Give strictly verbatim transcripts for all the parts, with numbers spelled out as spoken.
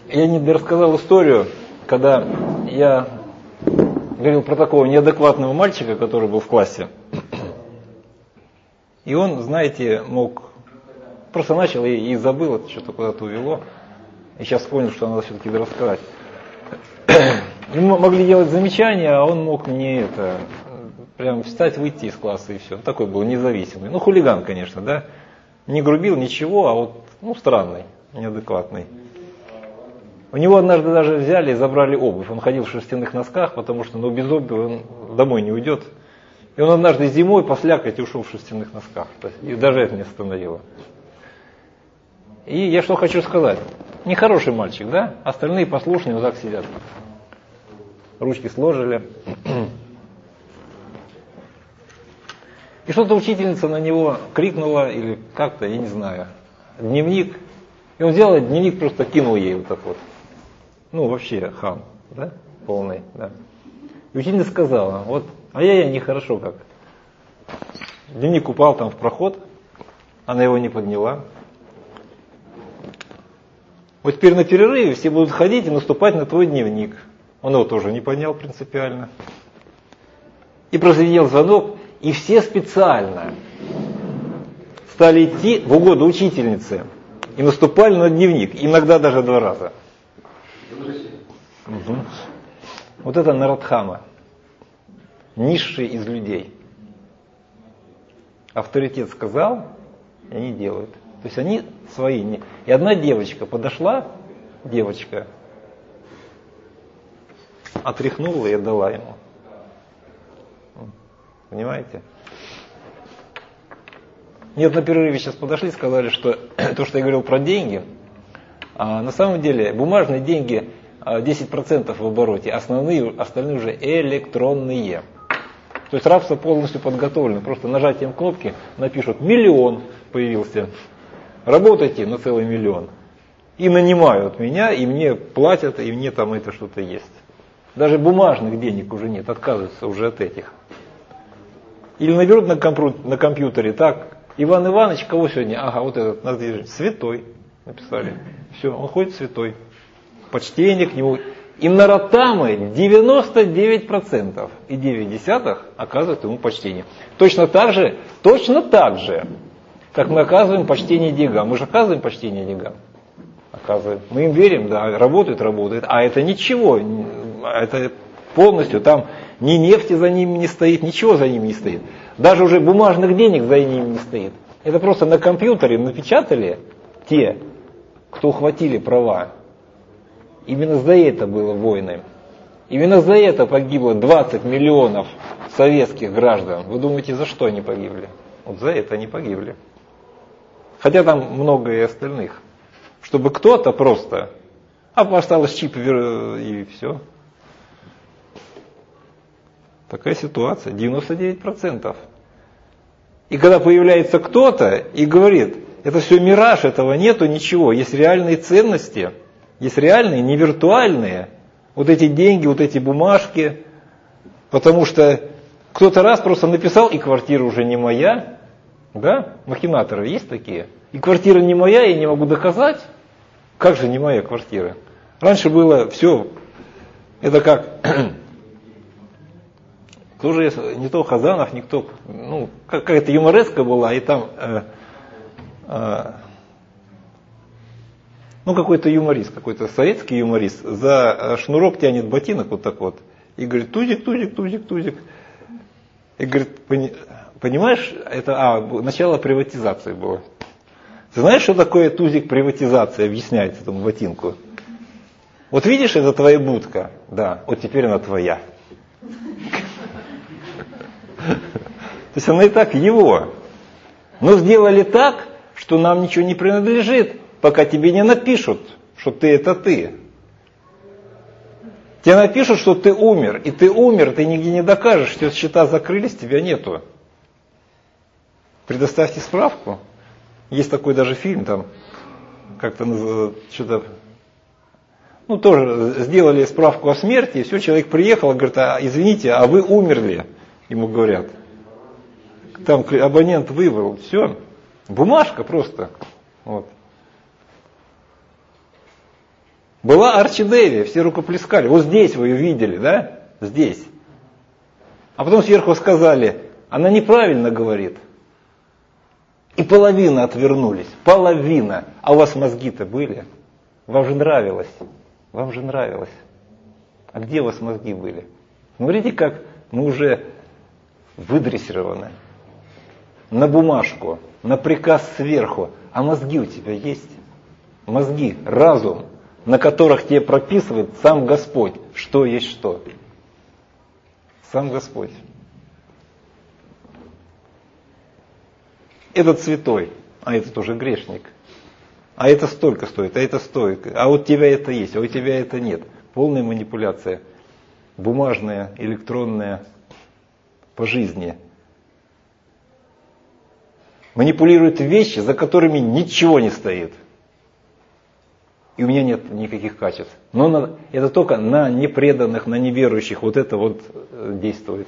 Я не рассказал историю, когда я говорил про такого неадекватного мальчика, который был в классе. И он, знаете, мог... Просто начал и, и забыл, это что-то куда-то увело. И сейчас понял, что надо все-таки рассказать. Ему могли делать замечания, а он мог мне это... Прям встать, выйти из класса и все. Такой был независимый. Ну, хулиган, конечно, да. Не грубил, ничего, а вот, ну, странный, неадекватный. У него однажды даже взяли и забрали обувь. Он ходил в шерстяных носках, потому что, ну, без обуви он домой не уйдет. И он однажды зимой по слякоти ушел в шерстяных носках. И даже это не остановило. И я что хочу сказать. Нехороший мальчик, да? Остальные послушные вот так сидят. Ручки сложили. И что-то учительница на него крикнула, или как-то, я не знаю, дневник. И он взял дневник, просто кинул ей вот так вот. Ну, вообще хам, да, полный, да. И учительница сказала, вот, ай-яй-яй, нехорошо как. Дневник упал там в проход, она его не подняла. Вот теперь на перерыве все будут ходить и наступать на твой дневник. Он его тоже не поднял принципиально. И прозвенел звонок. И все специально стали идти в угоду учительнице и наступали на дневник, иногда даже два раза. Угу. Вот это Нарадхама, низшие из людей. Авторитет сказал, и они делают. То есть они свои. Не... И одна девочка подошла, девочка, отряхнула и отдала ему. Понимаете? Нет, на перерыве сейчас подошли, сказали, что то, что я говорил про деньги, а на самом деле бумажные деньги десять процентов в обороте, основные, остальные уже электронные. То есть рабство полностью подготовлено. Просто нажатием кнопки напишут «миллион» появился. Работайте на целый миллион. И нанимают меня, и мне платят, и мне там это что-то есть. Даже бумажных денег уже нет, отказываются уже от этих. Или наберут на, компру- на компьютере, так, Иван Иванович, кого сегодня? Ага, вот этот, нас здесь святой, написали. Все, он ходит святой. Почтение к нему. И Наратамы девяносто девять процентов и девять десятых оказывают ему почтение. Точно так же, точно так же, как мы оказываем почтение деньгам. Мы же оказываем почтение деньгам. Оказываем. Мы им верим, да, работает, работает. А это ничего, это полностью там... Ни нефти за ними не стоит, ничего за ними не стоит. Даже уже бумажных денег за ними не стоит. Это просто на компьютере напечатали те, кто ухватили права. Именно за это было войны. Именно за это погибло двадцать миллионов советских граждан. Вы думаете, за что они погибли? Вот за это они погибли. Хотя там много и остальных. Чтобы кто-то просто... А осталось чип и все. Такая ситуация, девяносто девять процентов. И когда появляется кто-то и говорит, это все мираж, этого нету, ничего, есть реальные ценности, есть реальные, не виртуальные, вот эти деньги, вот эти бумажки, потому что кто-то раз просто написал, и квартира уже не моя, да, махинаторы есть такие, и квартира не моя, я не могу доказать, как же не моя квартира. Раньше было все, это как... Тоже не то Хазанов, никто, ну, какая-то юмореска была, и там, э, э, ну, какой-то юморист, какой-то советский юморист, за шнурок тянет ботинок вот так вот, и говорит, тузик, тузик, тузик, тузик. И говорит, понимаешь, это, а, начало приватизации было. Ты знаешь, что такое тузик приватизация, объясняет этому ботинку? Вот видишь, это твоя будка, да, вот теперь она твоя. То есть она и так его. Но сделали так, что нам ничего не принадлежит, пока тебе не напишут, что ты это ты. Тебе напишут, что ты умер, и ты умер, ты нигде не докажешь, что счета закрылись, тебя нету. Предоставьте справку. Есть такой даже фильм, там, как-то что-то, ну тоже сделали справку о смерти, и все, человек приехал, говорит, а, извините, а вы умерли? Ему говорят. Там абонент выбрал, все. Бумажка просто. Вот. Была Арчи-Дэви, все рукоплескали. Вот здесь вы ее видели, да? Здесь. А потом сверху сказали, она неправильно говорит. И половина отвернулись. Половина. А у вас мозги-то были? Вам же нравилось. Вам же нравилось. А где у вас мозги были? Смотрите, как мы уже выдрессированы. На бумажку, на приказ сверху. А мозги у тебя есть? Мозги, разум, на которых тебе прописывает сам Господь, что есть что. Сам Господь. Этот святой, а этот уже грешник. А это столько стоит, а это стоит. А вот у тебя это есть, а у тебя это нет. Полная манипуляция. Бумажная, электронная, по жизни. Манипулируют вещи, за которыми ничего не стоит. И у меня нет никаких качеств. Но на, это только на непреданных, на неверующих вот это вот действует.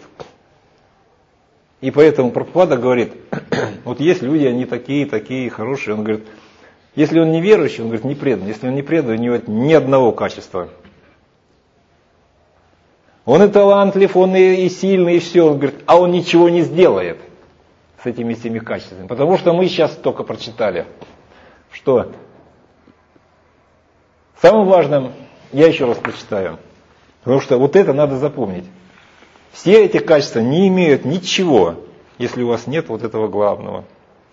И поэтому Прабхупада говорит, вот есть люди, они такие, такие, хорошие. Он говорит, если он неверующий, он говорит, не предан. Если он не предан, у него ни одного качества. Он и талантлив, он и, и сильный, и все. Он говорит, а он ничего не сделает с этими всеми качествами. Потому что мы сейчас только прочитали, что самым важным, я еще раз прочитаю, потому что вот это надо запомнить. Все эти качества не имеют ничего, если у вас нет вот этого главного.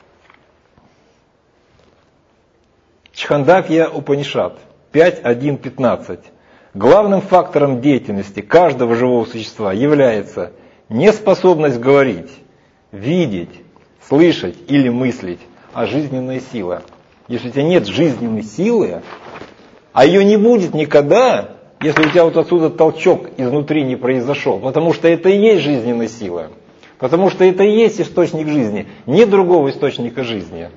Чхандакья Упанишад пять один пятнадцать. Главным фактором деятельности каждого живого существа является неспособность говорить, видеть, слышать или мыслить, а жизненная сила. Если у тебя нет жизненной силы, а ее не будет никогда, если у тебя вот отсюда толчок изнутри не произошел, потому что это и есть жизненная сила, потому что это и есть источник жизни, нет другого источника жизни.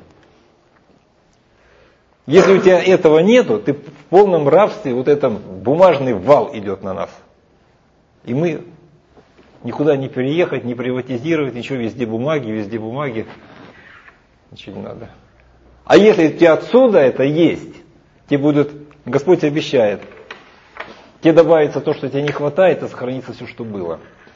Если у тебя этого нету, ты в полном рабстве, вот этот бумажный вал идет на нас. И мы никуда не переехать, не приватизировать, ничего, везде бумаги, везде бумаги, ничего не надо. А если у тебя отсюда это есть, тебе будет, Господь обещает, тебе добавится то, что тебе не хватает, и сохранится все, что было.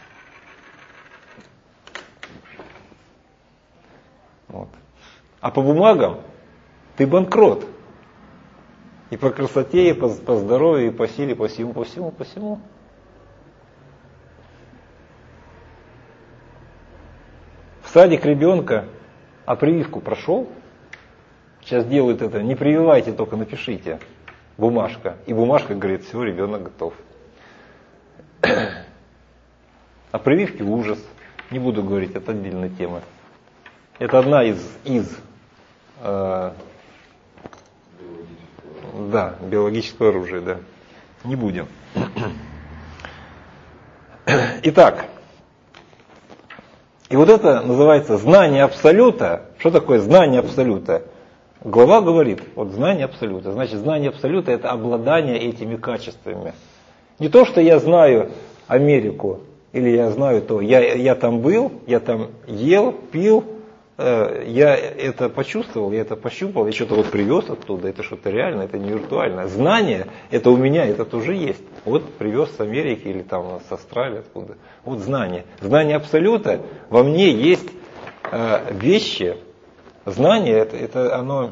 Вот. А по бумагам ты банкрот. И по красоте, и по, по здоровью, и по силе, по всему, по всему, по всему. В садик ребенка, а прививку прошел? Сейчас делают это, не прививайте, только напишите. Бумажка. И бумажка говорит, все, ребенок готов. А прививки ужас. Не буду говорить, это отдельная тема. Это одна из, из э, да, биологического оружия, да. Не будем. Итак, и вот это называется знание абсолюта. Что такое знание абсолюта? Глава говорит, вот знание абсолюта. Значит, знание абсолюта это обладание этими качествами. Не то, что я знаю Америку, или я знаю то, я, я там был, я там ел, пил, э, я это почувствовал, я это пощупал, я что-то вот привез оттуда, это что-то реальное, это не виртуальное. Знание, это у меня, это тоже есть. Вот привез с Америки или там с Австралии, откуда. Вот знание. Знание абсолюта, во мне есть э, вещи. Знание, это, это оно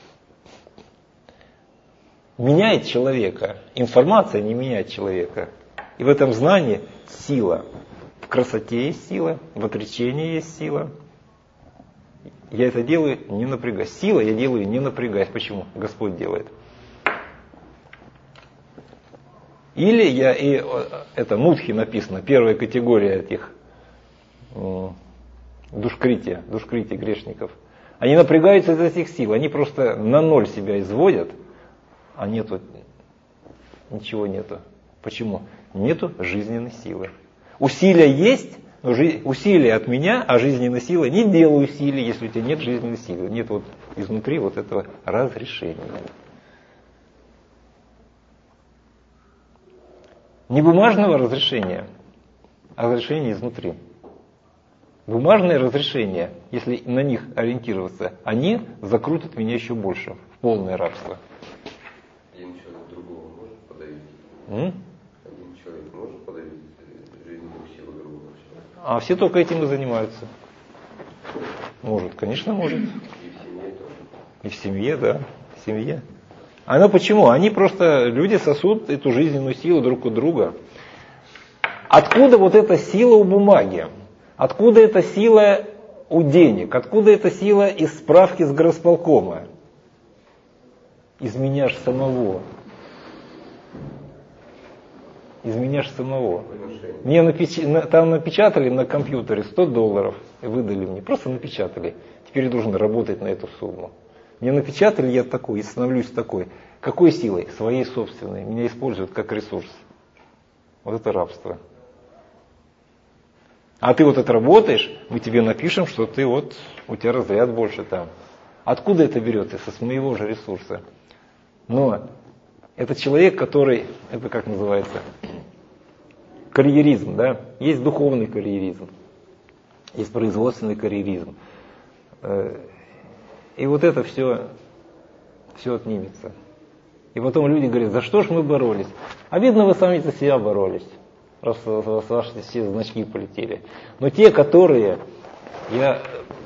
меняет человека. Информация не меняет человека. И в этом знании сила. В красоте есть сила, в отречении есть сила. Я это делаю не напрягаясь. Сила я делаю не напрягаясь. Почему? Господь делает. Или я, и это мудхи написано, первая категория этих душкрити, душкрити грешников. Они напрягаются из этих сил, они просто на ноль себя изводят, а нету, ничего нету. Почему? Нету жизненной силы. Усилия есть, но жи, усилия от меня, а жизненной силы не делай усилий, если у тебя нет жизненной силы. Нет вот изнутри вот этого разрешения. Не бумажного разрешения, а разрешения изнутри. Бумажные разрешения, если на них ориентироваться, они закрутят меня еще больше в полное рабство. И ничего другого можно? М? Один человек может подарить жизненную силу другому? А все только этим и занимаются. Может, конечно, может. И в семье тоже. И в семье, да, в семье. Оно почему? Они просто, люди сосут эту жизненную силу друг у друга. Откуда вот эта сила у бумаги? Откуда эта сила у денег? Откуда эта сила из справки с горосполкома? Из меня ж самого. Из меня ж самого. Мне напеч... там напечатали на компьютере сто долларов и выдали мне. Просто напечатали. Теперь я должен работать на эту сумму. Мне напечатали, я такой, и становлюсь такой. Какой силой? Своей собственной. Меня используют как ресурс. Вот это рабство. А ты вот отработаешь, мы тебе напишем, что ты вот, у тебя разряд больше там. Откуда это берется? Со моего же ресурса. Но это человек, который, это как называется, карьеризм, да? Есть духовный карьеризм, есть производственный карьеризм. И вот это все, все отнимется. И потом люди говорят, за что ж мы боролись? А видно, вы сами за себя боролись, раз ваши все значки полетели. Но те, которые, я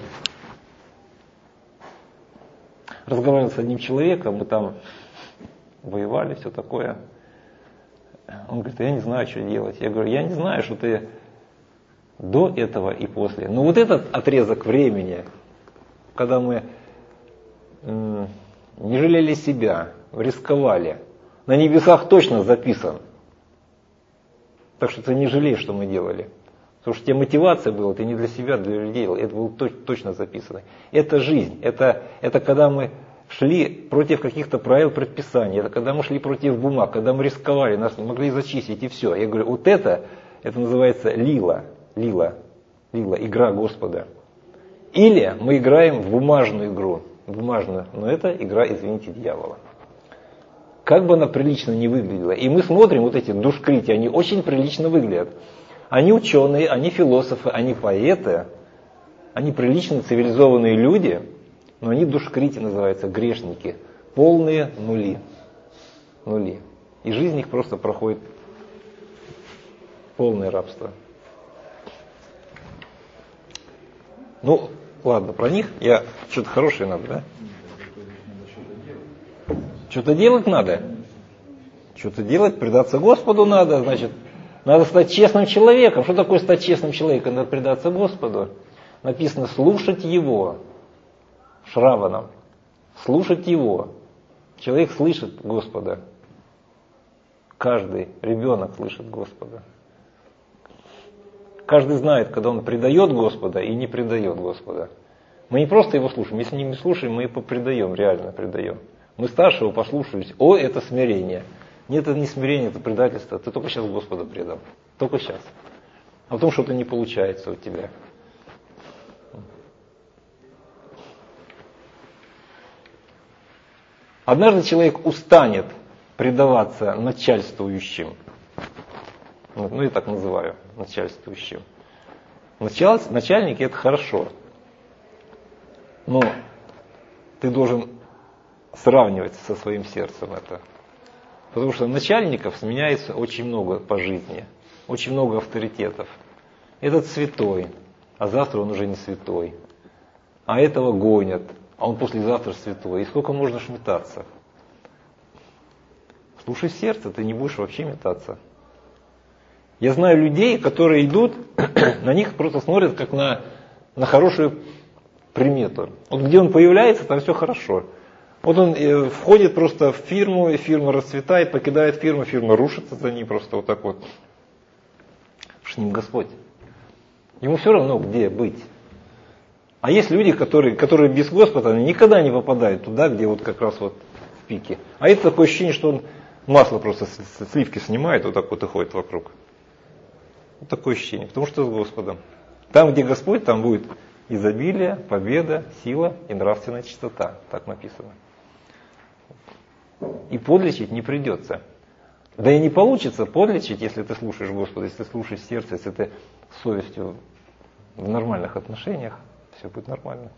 разговаривал с одним человеком, мы там воевали, все такое. Он говорит, я не знаю, что делать. Я говорю, я не знаю, что ты до этого и после. Но вот этот отрезок времени, когда мы м- не жалели себя, рисковали, на небесах точно записан. Так что ты не жалеешь, что мы делали. Потому что у тебя мотивация была, ты не для себя, а для людей делал. Это было точно записано. Это жизнь. Это, это когда мы шли против каких-то правил, предписаний. Это когда мы шли против бумаг, когда мы рисковали, нас не могли зачистить и все. Я говорю, вот это, это называется лила. Лила. Лила. Игра Господа. Или мы играем в бумажную игру. Бумажную. Но это игра, извините, дьявола. Как бы она прилично не выглядела. И мы смотрим, вот эти душкрити, они очень прилично выглядят. Они ученые, они философы, они поэты, они прилично цивилизованные люди, но они душкрити называются, грешники. Полные нули. Нули. И жизнь их просто проходит полное рабство. Ну, ладно, про них я что-то хорошее надо, да? Что-то делать надо. Что-то делать, предаться Господу надо, значит, надо стать честным человеком. Что такое стать честным человеком? Надо предаться Господу. Написано слушать Его. Шраванам. Слушать Его. Человек слышит Господа. Каждый ребенок слышит Господа. Каждый знает, когда он предает Господа и не предает Господа. Мы не просто Его слушаем. Если не слушаем, мы Его предаем, реально предаем. Мы старшего послушались. О, это смирение. Нет, это не смирение, это предательство. Ты только сейчас Господа предал. Только сейчас. А потом что-то не получается у тебя. Однажды человек устанет предаваться начальствующим. Ну, я так называю, начальствующим. Началь, начальники это хорошо. Но ты должен сравнивать со своим сердцем это. Потому что начальников сменяется очень много по жизни. Очень много авторитетов. Этот святой, а завтра он уже не святой. А этого гонят, а он послезавтра святой. И сколько можно ж метаться? Слушай сердце, ты не будешь вообще метаться. Я знаю людей, которые идут, на них просто смотрят как на, на хорошую примету. Вот где он появляется, там все хорошо. Вот он э, входит просто в фирму, и фирма расцветает, покидает фирму, фирма рушится за ним просто вот так вот. С ним Господь. Ему все равно, где быть. А есть люди, которые, которые без Господа, они никогда не попадают туда, где вот как раз вот в пике. А это такое ощущение, что он масло просто с сливки снимает, вот так вот и ходит вокруг. Вот такое ощущение, потому что с Господом. Там, где Господь, там будет изобилие, победа, сила и нравственная чистота. Так написано. И подлечить не придется. Да и не получится подлечить, если ты слушаешь Господа, если ты слушаешь сердце, если ты с совестью в нормальных отношениях, все будет нормально.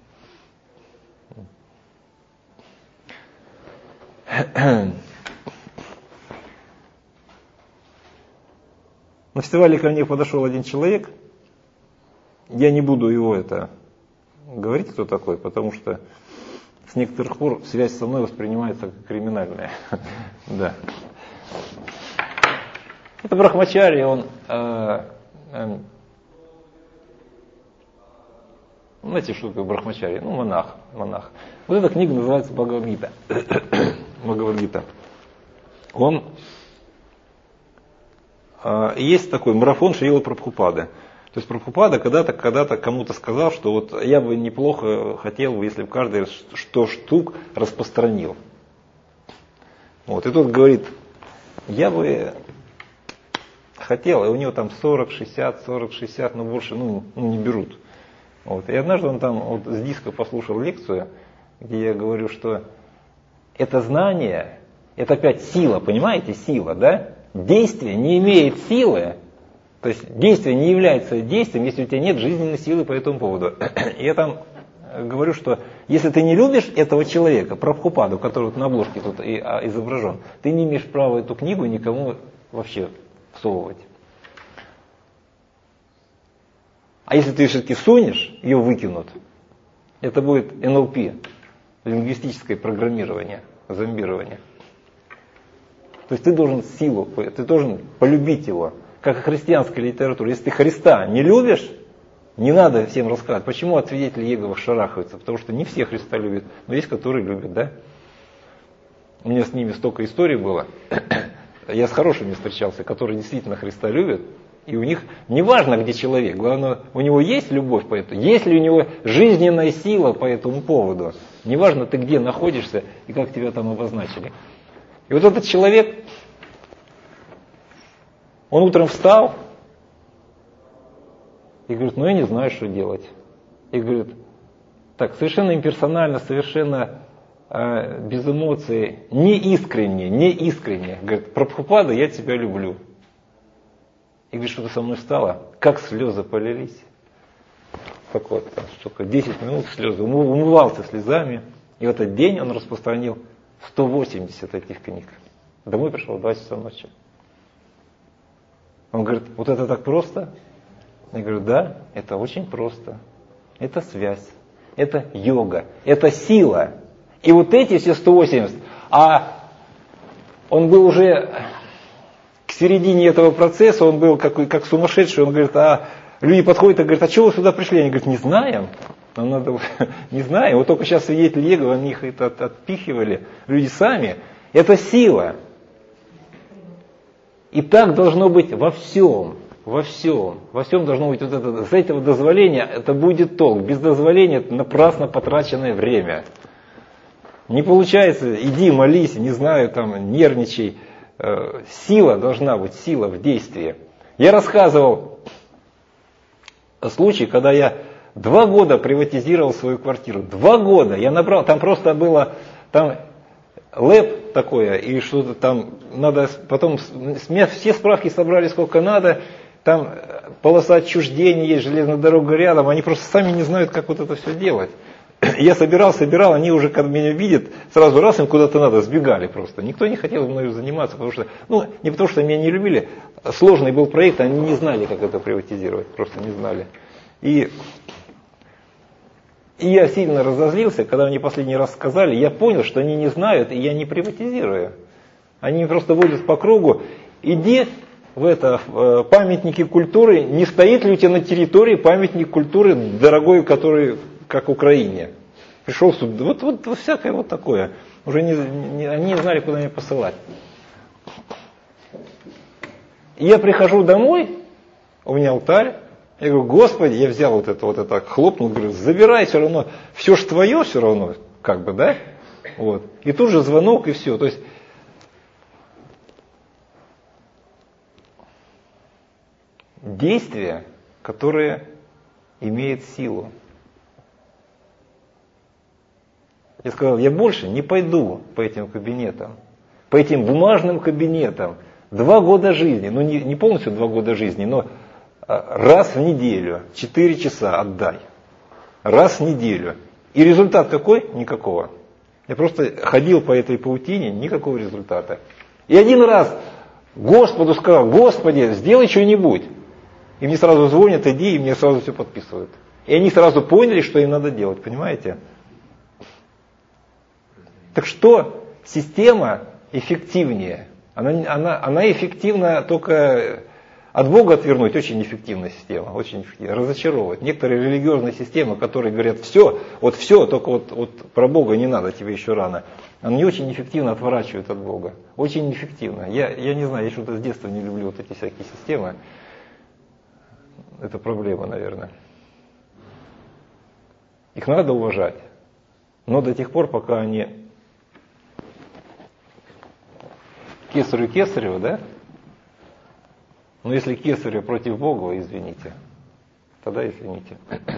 На фестивале ко мне подошел один человек, я не буду его это говорить, кто такой, потому что с некоторых пор связь со мной воспринимается как криминальная. Да. Это Брахмачари, он, э, э, знаете, что такое Брахмачари? Ну, монах, монах. Вот эта книга называется Бхагавад-гита. Бхагавад-гита. Он, э, есть такой марафон Шрилы Прабхупады. То есть Прабхупада когда-то, когда-то кому-то сказал, что вот я бы неплохо хотел, если бы каждый сто штук распространил. Вот, и тот говорит, я бы хотел, и у него там сорок, шестьдесят, сорок, шестьдесят, но больше ну, ну, не берут. Вот. И однажды он там вот с диска послушал лекцию, где я говорю, что это знание, это опять сила, понимаете, сила, да? Действие не имеет силы. То есть действие не является действием, если у тебя нет жизненной силы по этому поводу. И я там говорю, что если ты не любишь этого человека, Прабхупаду, который вот на обложке тут и, а, изображен, ты не имеешь права эту книгу никому вообще всовывать. А если ты все-таки сунешь, ее выкинут, это будет эн эл пи, лингвистическое программирование, зомбирование. То есть ты должен силу, ты должен полюбить его. Как и христианская литература. Если ты Христа не любишь, не надо всем рассказывать. Почему от свидетелей Иеговы шарахаются? Потому что не все Христа любят, но есть, которые любят, да? У меня с ними столько историй было. Я с хорошими встречался, которые действительно Христа любят. И у них не важно, где человек. Главное, у него есть любовь по этому. Есть ли у него жизненная сила по этому поводу. Неважно, ты где находишься и как тебя там обозначили. И вот этот человек... Он утром встал и говорит, ну я не знаю, что делать. И говорит, так, совершенно имперсонально, совершенно э, без эмоций, не искренне, не искренне. Говорит, Прабхупада, я тебя люблю. И говорит, что-то со мной стало, как слезы полились. Так вот, там, сколько, десять минут слезы, умывался слезами. И в этот день он распространил сто восемьдесят этих книг. Домой пришел в два часа ночи. Он говорит, вот это так просто? Я говорю, да, это очень просто. Это связь, это йога, это сила. И вот эти все сто восемьдесят, а он был уже к середине этого процесса, он был как, как сумасшедший, он говорит, а люди подходят и говорят, а чего вы сюда пришли? Они говорят, не знаем. Нам надо, не знаем. Вот только сейчас свидетели Иеговы, они их это отпихивали. Люди сами. Это сила. И так должно быть во всем, во всем, во всем должно быть вот это, с этого дозволения это будет толк, без дозволения это напрасно потраченное время. Не получается, иди молись, не знаю, там, нервничай, э, сила должна быть, сила в действии. Я рассказывал случай, когда я два года приватизировал свою квартиру, два года, я набрал, там просто было, там лэп такое, и что-то там надо, потом все справки собрали сколько надо, там полоса отчуждения есть, железная дорога рядом, они просто сами не знают, как вот это все делать. Я собирал, собирал, они уже, когда меня видят, сразу раз им куда-то надо, сбегали просто. Никто не хотел мною заниматься, потому что, ну, не потому что меня не любили, сложный был проект, они не знали, как это приватизировать, просто не знали. И... И я сильно разозлился, когда мне последний раз сказали, я понял, что они не знают, и я не приватизирую. Они просто водят по кругу, иди в это в памятники культуры, не стоит ли у тебя на территории памятник культуры дорогой, который как в Украине. Пришел сюда, вот, вот, вот всякое вот такое. Уже не, не, они не знали, куда меня посылать. И я прихожу домой, у меня алтарь. Я говорю, Господи, я взял вот это, вот это, хлопнул, говорю, забирай все равно, все ж твое все равно, как бы, да? Вот. И тут же звонок и все. То есть действия, которые имеют силу. Я сказал, я больше не пойду по этим кабинетам, по этим бумажным кабинетам. Два года жизни, ну не, не полностью два года жизни, но раз в неделю, четыре часа отдай. Раз в неделю. И результат какой? Никакого. Я просто ходил по этой паутине, никакого результата. И один раз Господу сказал: Господи, сделай что-нибудь. И мне сразу звонят: иди, и мне сразу все подписывают. И они сразу поняли, что им надо делать, понимаете? Так что система эффективнее? Она, она, она эффективна только от Бога отвернуть, очень эффективная система, очень эффективная, разочаровывает. Некоторые религиозные системы, которые говорят: все, вот все, только вот, вот про Бога не надо, тебе еще рано. Они очень эффективно отворачивают от Бога. Очень эффективно. Я, я не знаю, я что-то с детства не люблю вот эти всякие системы. Это проблема, наверное. Их надо уважать. Но до тех пор, пока они кесарю кесарева, да? Но если кесарю против Бога, извините, тогда извините.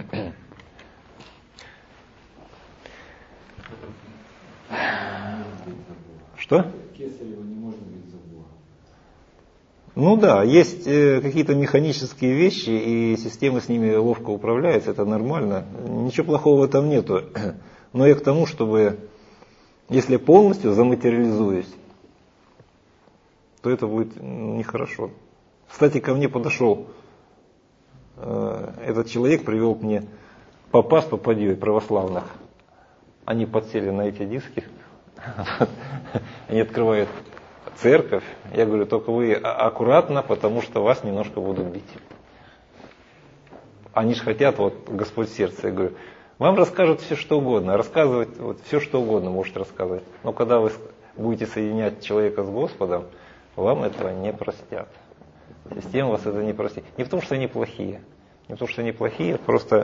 Что? Кесарева не может быть за Бога. Ну да, есть э, какие-то механические вещи, и система с ними ловко управляется, это нормально. Ничего плохого в этом нету. Но я к тому, чтобы, если полностью заматериализуюсь, то это будет нехорошо. Кстати, ко мне подошел э, этот человек, привел мне попа с попадьей православных. Они подсели на эти диски. Они открывают церковь. Я говорю: только вы аккуратно, потому что вас немножко будут бить. Они же хотят, вот Господь сердце. Я говорю: вам расскажут все, что угодно. Рассказывать вот, все, что угодно может рассказывать. Но когда вы будете соединять человека с Господом, вам этого не простят. Система вас это не простит. Не потому, что они плохие. Не потому, что они плохие, просто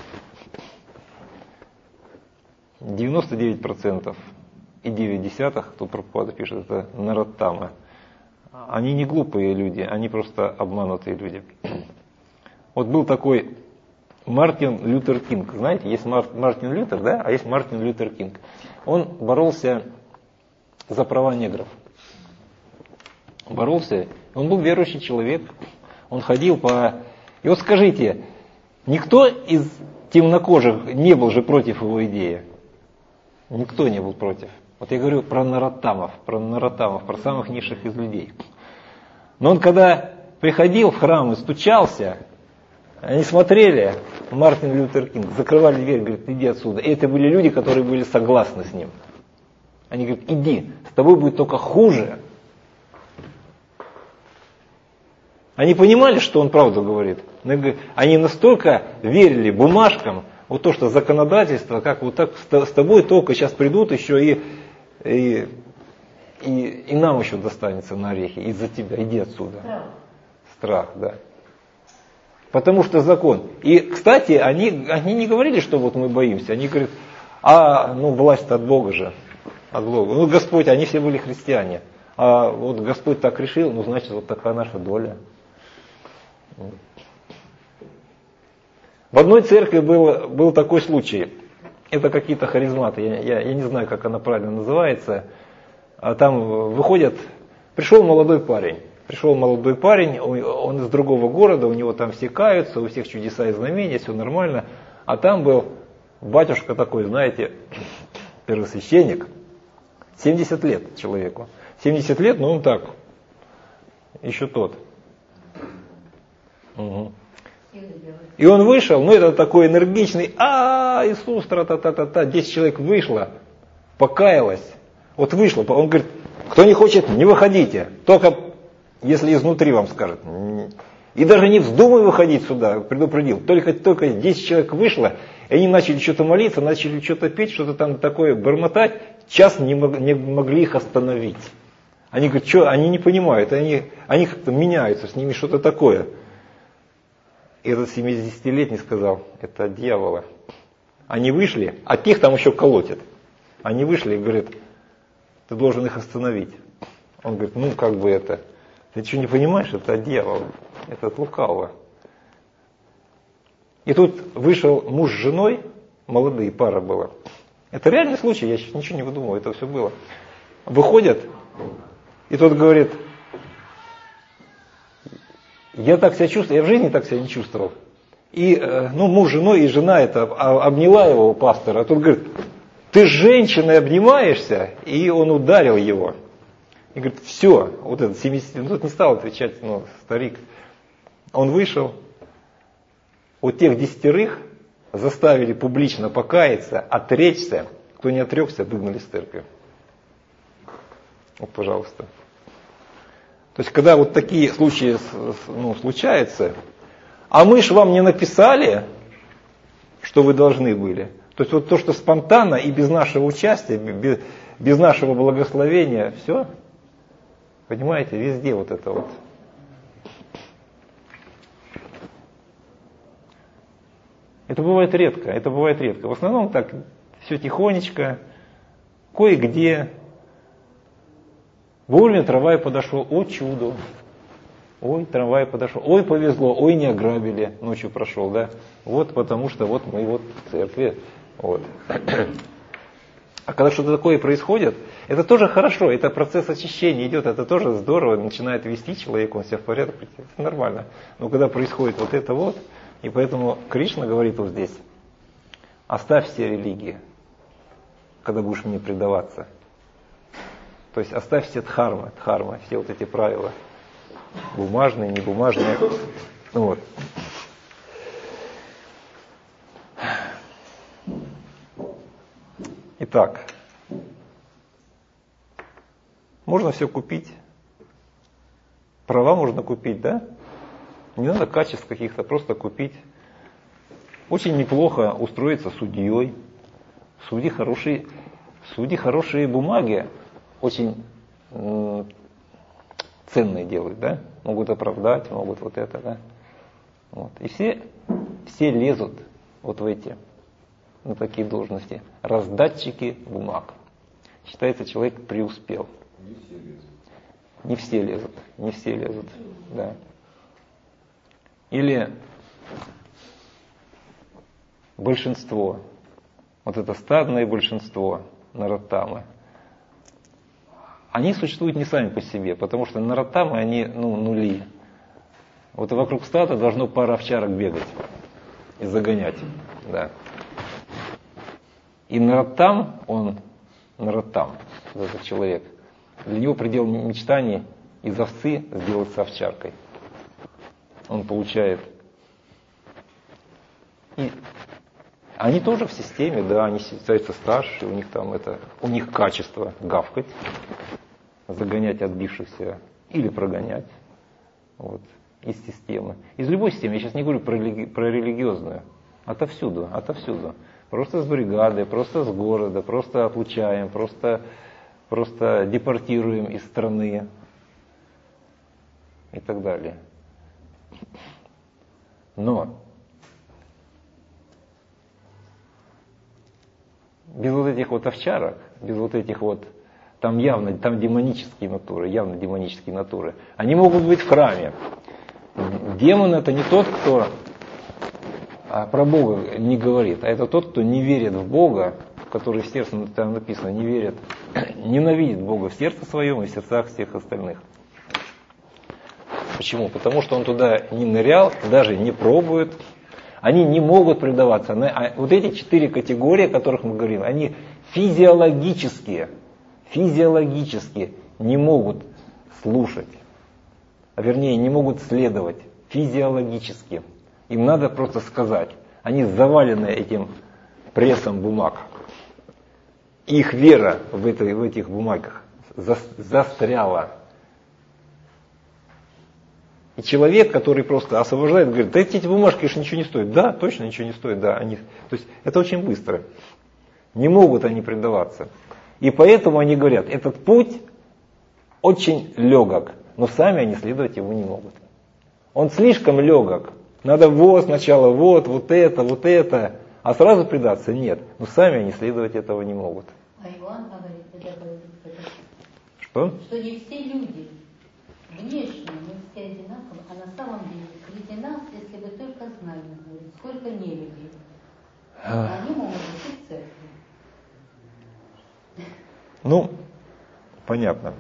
девяносто девять процентов и девять десятых, тут Прабхупада пишет, это нароттамы. Они не глупые люди, они просто обманутые люди. Вот был такой Мартин Лютер Кинг. Знаете, есть Мар- Мартин Лютер, да, а есть Мартин Лютер Кинг. Он боролся за права негров. Боролся. Он был верующий человек. Он ходил по... И вот скажите, никто из темнокожих не был же против его идеи? Никто не был против. Вот я говорю про нароттамов, про нароттамов, про самых низших из людей. Но он когда приходил в храм и стучался, они смотрели, Мартин Лютер Кинг, закрывали дверь, говорит: иди отсюда. И это были люди, которые были согласны с ним. Они говорят: иди, с тобой будет только хуже. Они понимали, что он правду говорит. Они настолько верили бумажкам, вот то, что законодательство, как вот так с тобой только сейчас придут еще и, и, и, и нам еще достанется на орехи из-за тебя, иди отсюда. Страх. Страх, да. Потому что закон. И, кстати, они, они не говорили, что вот мы боимся. Они говорят: а, ну, власть от Бога же. От Бога. Ну, Господь, они все были христиане. А вот Господь так решил, ну, значит, вот такая наша доля. В одной церкви был, был такой случай. Это какие-то харизматы, я, я, я не знаю, как она правильно называется. А там выходят, пришел молодой парень. Пришел молодой парень, он, он из другого города, у него там все каются, у всех чудеса и знамения, все нормально. А там был батюшка такой, знаете, первосвященник, семьдесят лет человеку. семьдесят лет, но он так, еще тот. Угу. И он вышел, ну это такой энергичный, а Иисус, тра-та-та-та-та, десять человек вышло, покаялось, вот вышло, он говорит: кто не хочет, не выходите, только если изнутри вам скажет. И даже не вздумай выходить сюда, предупредил, только, только десять человек вышло, и они начали что-то молиться, начали что-то петь, что-то там такое бормотать, час не, мог, не могли их остановить. Они говорят: что, они не понимают, они, они как-то меняются, с ними что-то такое. И этот семидесятилетний сказал: это от дьявола. Они вышли, а тех там еще колотят. Они вышли и говорят: ты должен их остановить. Он говорит: ну как бы это, ты что не понимаешь, это от дьявола, это от лукавого. И тут вышел муж с женой, молодые, пара была. Это реальный случай, я сейчас ничего не выдумываю, это все было. Выходят, и тот говорит: я так себя чувствую, я в жизни так себя не чувствовал. И ну, муж с женой, и жена это обняла его, пастора, а тот говорит: ты с женщиной обнимаешься, и он ударил его. И говорит, все, вот этот семьдесят, ну тут не стал отвечать, ну, старик. Он вышел, вот тех десятерых заставили публично покаяться, отречься. Кто не отрекся, выгнали с церкви. Вот, пожалуйста. То есть, когда вот такие случаи ну, случаются, а мы ж вам не написали, что вы должны были. То есть, вот то, что спонтанно и без нашего участия, без, без нашего благословения, все. Понимаете, везде вот это вот. Это бывает редко, это бывает редко. В основном так, все тихонечко, кое-где. Вовремя трамвай подошел, о чудо. Ой, трамвай подошел, ой, повезло, ой, не ограбили, ночью прошел, да. Вот потому что вот мы вот в церкви. Вот. А когда что-то такое происходит, это тоже хорошо, это процесс очищения идет, это тоже здорово, начинает вести человека, он себя в порядок, это нормально. Но когда происходит вот это вот, и поэтому Кришна говорит вот здесь, оставь все религии, когда будешь мне предаваться. То есть оставь все дхармы, дхармы, все вот эти правила, бумажные, не бумажные. Вот. Итак, можно все купить, права можно купить, да? Не надо качеств каких-то, просто купить. Очень неплохо устроиться судьей. Судьи хорошие, судьи хорошие бумаги, очень м- ценные делают, да? Могут оправдать, могут вот это, да? Вот. И все, все лезут вот в эти, на такие должности. Раздатчики бумаг. Считается, человек преуспел. Не все лезут. Не все лезут, да. Или большинство, вот это стадное большинство, нараттамы, они существуют не сами по себе, потому что нараттамы, они ну, нули. Вот вокруг стада должно пара овчарок бегать и загонять. Да. И нараттам, он нараттам, этот человек, для него предел мечтаний из овцы сделаться овчаркой. Он получает. И они тоже в системе, да, они считаются старше, у них там это, у них качество гавкать, загонять отбившихся или прогонять. Вот, из системы. Из любой системы, я сейчас не говорю про, религи, про религиозную, отовсюду, отовсюду. Просто с бригады, просто с города, просто отлучаем, просто, просто депортируем из страны и так далее. Но без вот этих вот овчарок, без вот этих вот, там явно, там демонические натуры, явно демонические натуры, они могут быть в храме. Демон это не тот, кто про Бога не говорит, а это тот, кто не верит в Бога, который в сердце, там написано, не верит, ненавидит Бога в сердце своем и в сердцах всех остальных. Почему? Потому что он туда не нырял, даже не пробует. Они не могут предаваться. Вот эти четыре категории, о которых мы говорим, они физиологические, физиологически не могут слушать, а вернее не могут следовать физиологически. Им надо просто сказать. Они завалены этим прессом бумаг. Их вера в, этой, в этих бумагах застряла. И человек, который просто освобождает, говорит, да эти бумажки же ничего не стоят. Да, точно ничего не стоят. Да, они, то есть это очень быстро. Не могут они предаваться. И поэтому они говорят, этот путь очень легок, но сами они следовать его не могут. Он слишком легок. Надо вот сначала вот, вот это, вот это, а сразу предаться нет. Но сами они следовать этого не могут. А Иоанн говорит, это говорит, что? Что не все люди. Внешне мы все одинаковы, а на самом деле среди нас, если вы только знали, сколько нелюдей, они могут быть в церкви. Ну, понятно.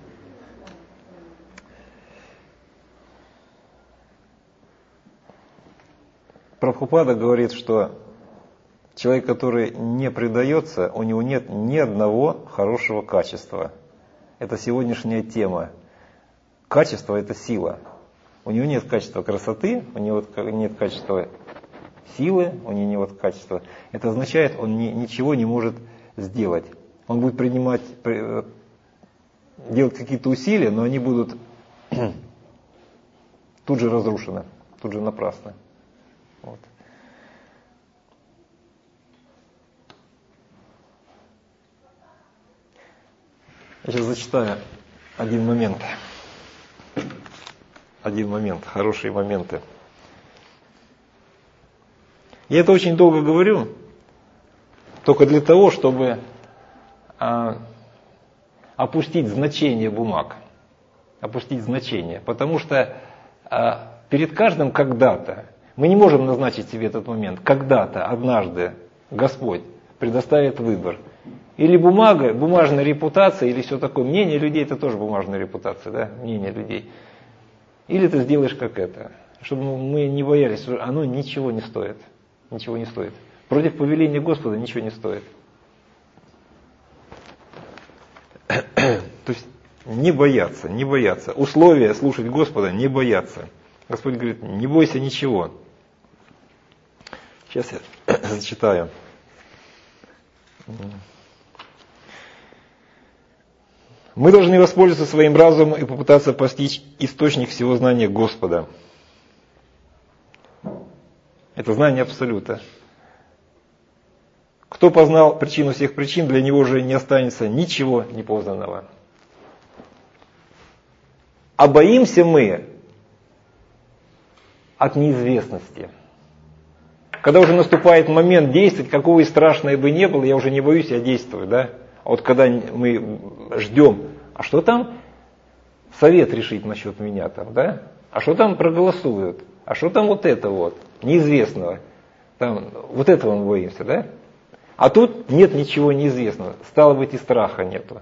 Прабхупада говорит, что человек, который не предается, у него нет ни одного хорошего качества. это сегодняшняя тема. Качество – это сила. У него нет качества красоты, у него нет качества силы, у него нет качества. Это означает, он ни, ничего не может сделать. Он будет принимать, делать какие-то усилия, но они будут тут же разрушены, тут же напрасно. Вот. Я сейчас зачитаю один момент. Один момент, хорошие моменты. Я это очень долго говорю, только для того, чтобы а, опустить значение бумаг. Опустить значение. Потому что а, перед каждым когда-то, мы не можем назначить себе этот момент, когда-то, однажды Господь предоставит выбор. Или бумага, бумажная репутация, или все такое. Мнение людей — это тоже бумажная репутация, да, мнение людей. Или ты сделаешь как это, чтобы мы не боялись, что оно ничего не стоит. Ничего не стоит. Против повеления Господа ничего не стоит. То есть не бояться, не бояться. Условия слушать Господа — не бояться. Господь говорит, не бойся ничего. Сейчас я зачитаю. Мы должны воспользоваться своим разумом и попытаться постичь источник всего знания Господа. Это знание Абсолюта. Кто познал причину всех причин, для него уже не останется ничего непознанного. А боимся мы от неизвестности. Когда уже наступает момент действовать, какого и страшное бы не было, я уже не боюсь, я действую, да? А вот когда мы ждем, а что там совет решит насчет меня там, да? А что там проголосуют? А что там вот это вот, неизвестного? Там, вот этого мы боимся, да? А тут нет ничего неизвестного. Стало быть, и страха нету.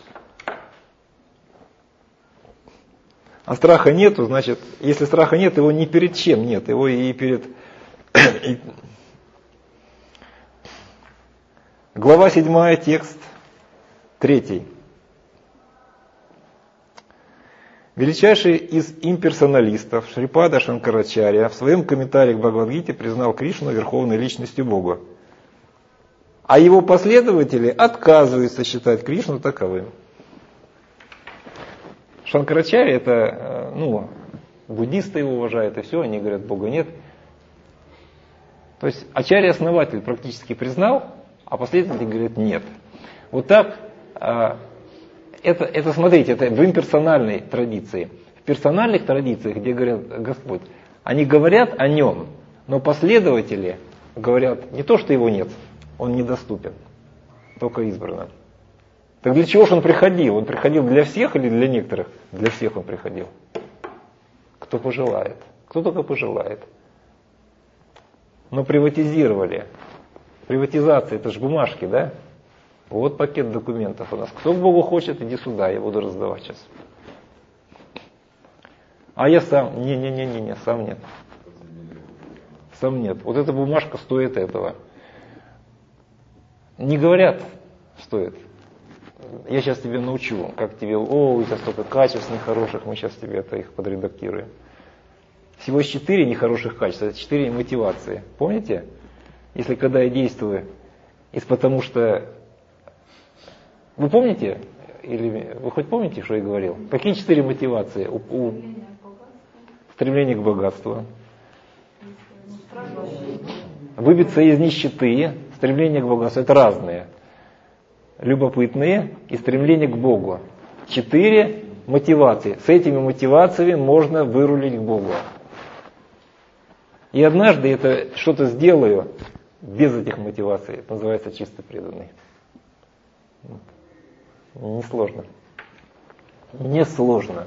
А страха нету, значит, если страха нет, его ни перед чем нет. Его и перед... Глава седьмая, текст третий. Величайший из имперсоналистов Шрипада Шанкарачарья в своем комментарии к Бхагавад-гите признал Кришну верховной личностью Бога. А его последователи отказываются считать Кришну таковым. Шанкарачарья — это, ну, буддисты его уважают, и все, они говорят, Бога нет. То есть Ачарья-основатель практически признал, а последователи говорят нет. Вот так, это, это, смотрите, это в имперсональной традиции. В персональных традициях, где говорят Господь, они говорят о нем, но последователи говорят не то, что его нет, он недоступен, только избранным. Так для чего же он приходил? Он приходил для всех или для некоторых? Для всех он приходил. Кто пожелает. Кто только пожелает. Но приватизировали. Приватизация — это же бумажки, да? Вот пакет документов у нас. Кто к Богу хочет, иди сюда, я буду раздавать сейчас. А я сам, не-не-не-не, сам нет. Сам нет. Вот эта бумажка стоит этого. Не говорят, стоит. Я сейчас тебе научу, как тебе, о, у тебя столько качественных, хороших, мы сейчас тебе это их подредактируем. Всего есть четыре нехороших качества, это четыре мотивации. Помните? Если когда я действую, из потому что... Вы помните? Или вы хоть помните, что я говорил? Какие четыре мотивации? У, у... Стремление к богатству. Выбиться из нищеты, стремление к богатству. Это разные. Любопытные и стремление к Богу. Четыре мотивации. С этими мотивациями можно вырулить к Богу. И однажды это что-то сделаю без этих мотиваций. Это называется чисто преданный. Несложно. Несложно.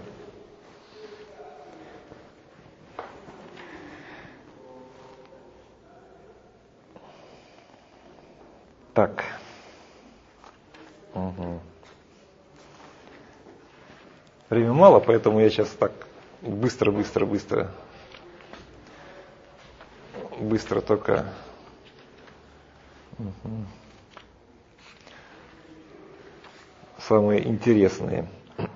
Так. Угу. Времени мало, поэтому я сейчас так быстро, быстро, быстро, быстро только. Угу. самые интересные.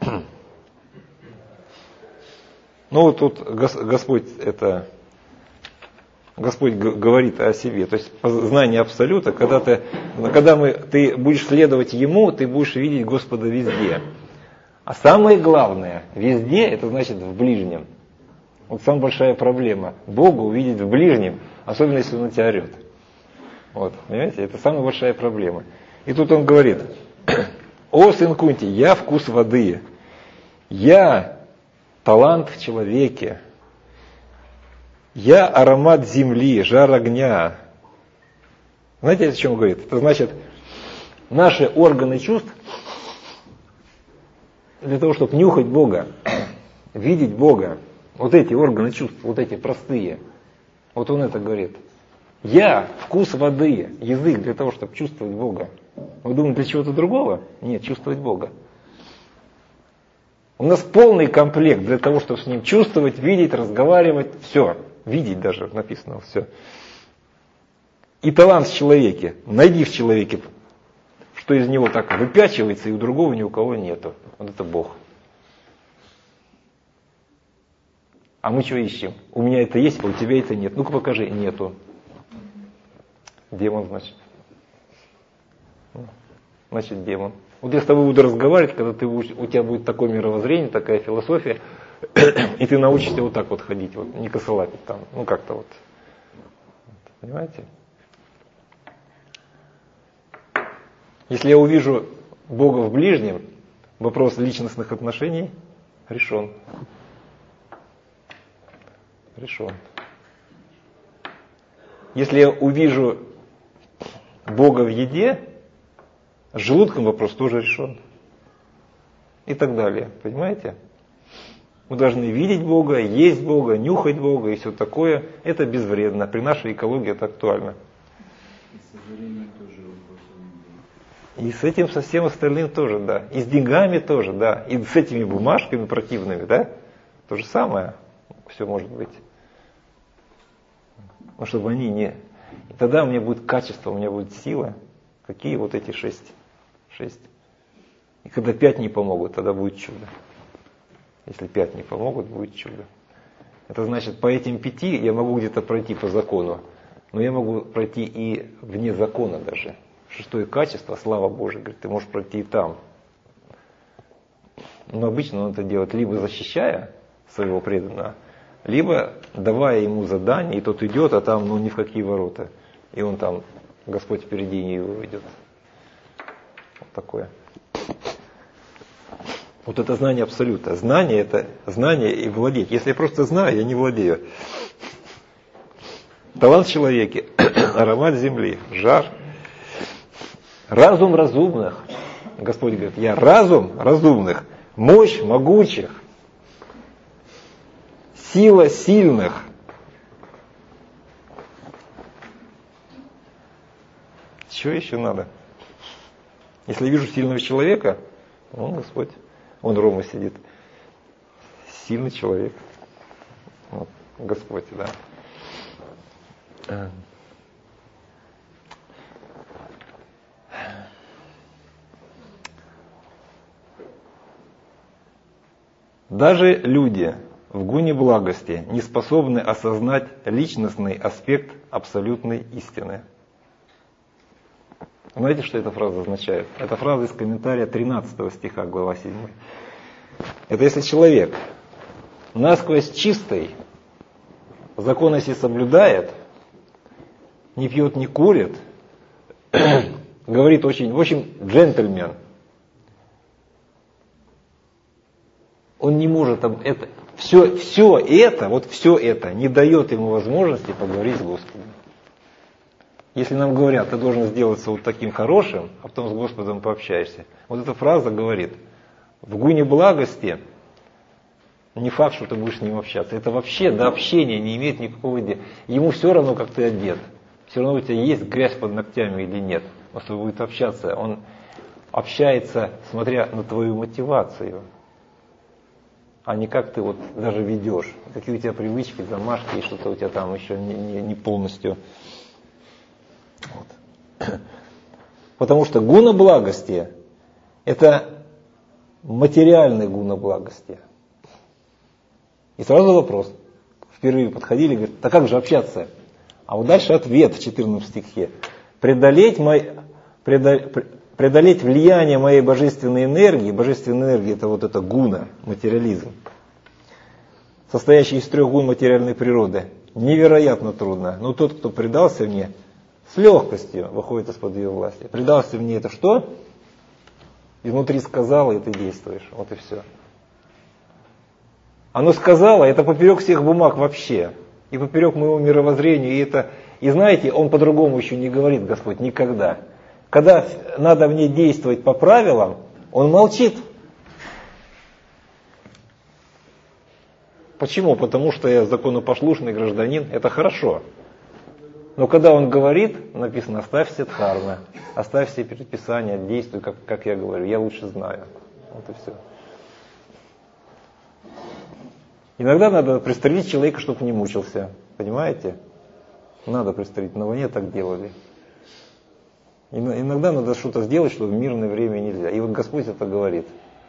Ну вот тут Господь это Господь говорит о себе, то есть знание абсолюта, когда ты, когда мы, ты будешь следовать Ему, ты будешь видеть Господа везде. А самое главное, везде, это значит в ближнем. Вот самая большая проблема. Бога увидеть в ближнем, особенно если Он на тебя орет. Вот, понимаете, это самая большая проблема. И тут Он говорит: «О, сын Кунти, я вкус воды, я талант в человеке, я аромат земли, жар огня». Знаете, о чем говорит? Это значит, наши органы чувств для того, чтобы нюхать Бога, видеть Бога, вот эти органы чувств, вот эти простые, вот он это говорит. Я вкус воды, язык для того, чтобы чувствовать Бога. Вы думаете, для чего-то другого? Нет, чувствовать Бога. У нас полный комплект для того, чтобы с Ним чувствовать, видеть, разговаривать, все. Видеть даже написано, все. И талант в человеке. Найди в человеке, что из него так выпячивается, и у другого ни у кого нету. Вот это Бог. А мы что ищем? У меня это есть, а у тебя это нет. Ну-ка покажи. Нету. Демон, значит. Значит, демон. Вот я с тобой буду разговаривать, когда ты будешь, у тебя будет такое мировоззрение, такая философия, и ты научишься вот так вот ходить, вот, не косолапить там, ну как-то вот. Понимаете? Если я увижу Бога в ближнем, вопрос личностных отношений решен. Решен. Если я увижу Бога в еде, с желудком вопрос тоже решен. И так далее. Понимаете? Мы должны видеть Бога, есть Бога, нюхать Бога и все такое. Это безвредно. При нашей экологии это актуально. И с этим, со всем остальным тоже, да. И с деньгами тоже, да. И с этими бумажками противными, да. То же самое. Все может быть. Но чтобы они не... И тогда у меня будет качество, у меня будет сила. Какие вот эти шесть? Шесть. И когда пять не помогут, тогда будет чудо. Если пять не помогут, будет чудо. Это значит, по этим пяти я могу где-то пройти по закону, но я могу пройти и вне закона даже. Шестое качество, слава Божия, говорит, ты можешь пройти и там. Но обычно он это делает либо защищая своего преданного, либо давая ему задание, и тот идет, а там ну ни в какие ворота. И он там, Господь впереди не его ведет. Вот такое. Вот это знание абсолюта. Знание это знание и владеть. Если я просто знаю, я не владею. Талант в человеке, аромат земли, жар. Разум разумных. Господь говорит, я разум разумных, мощь могучих, сила сильных. Чего еще надо? Если я вижу сильного человека, он Господь, он Рома сидит. Сильный человек. Вот, Господь, да. Даже люди в гуне благости не способны осознать личностный аспект абсолютной истины. Знаете, что эта фраза означает? Это фраза из комментария тринадцатого стиха, глава седьмая. Это если человек насквозь чистый, закон если соблюдает, не пьет, не курит, говорит очень, в общем, джентльмен, он не может это, все, все это, вот все это не дает ему возможности поговорить с Господом. Если нам говорят, ты должен сделаться вот таким хорошим, а потом с Господом пообщаешься. Вот эта фраза говорит, в гуне благости не факт, что ты будешь с ним общаться. Это вообще до общения не имеет никакого дела. Ему все равно, как ты одет. Все равно у тебя есть грязь под ногтями или нет. Он с тобой будет общаться. Он общается, смотря на твою мотивацию. А не как ты вот даже ведешь. Какие у тебя привычки, замашки, и что-то у тебя там еще не, не, не полностью... Вот. Потому что гуна благости – это материальной гуна благости. И сразу вопрос. Впервые подходили, говорят, а как же общаться? А вот дальше ответ в четырнадцатом стихе. Преодолеть, мой, преодолеть влияние моей божественной энергии, божественная энергия это вот это гуна, материализм, состоящий из трех гун материальной природы, невероятно трудно. Но тот, кто предался мне, с легкостью выходит из-под ее власти. Предался мне это что? Изнутри сказала, и ты действуешь. Вот и все. Оно сказало, это поперек всех бумаг вообще. И поперек моего мировоззрения. И, это, и знаете, он по-другому еще не говорит, Господь, никогда. Когда надо мне действовать по правилам, он молчит. Почему? Потому что я законопослушный гражданин, это хорошо. Но когда он говорит, написано, оставь все дхармы, оставь все предписания, действуй, как, как я говорю, я лучше знаю. Вот и все. Иногда надо пристрелить человека, чтобы не мучился. Понимаете? Надо пристрелить. На войне так делали. Иногда надо что-то сделать, что в мирное время нельзя. И вот Господь это говорит.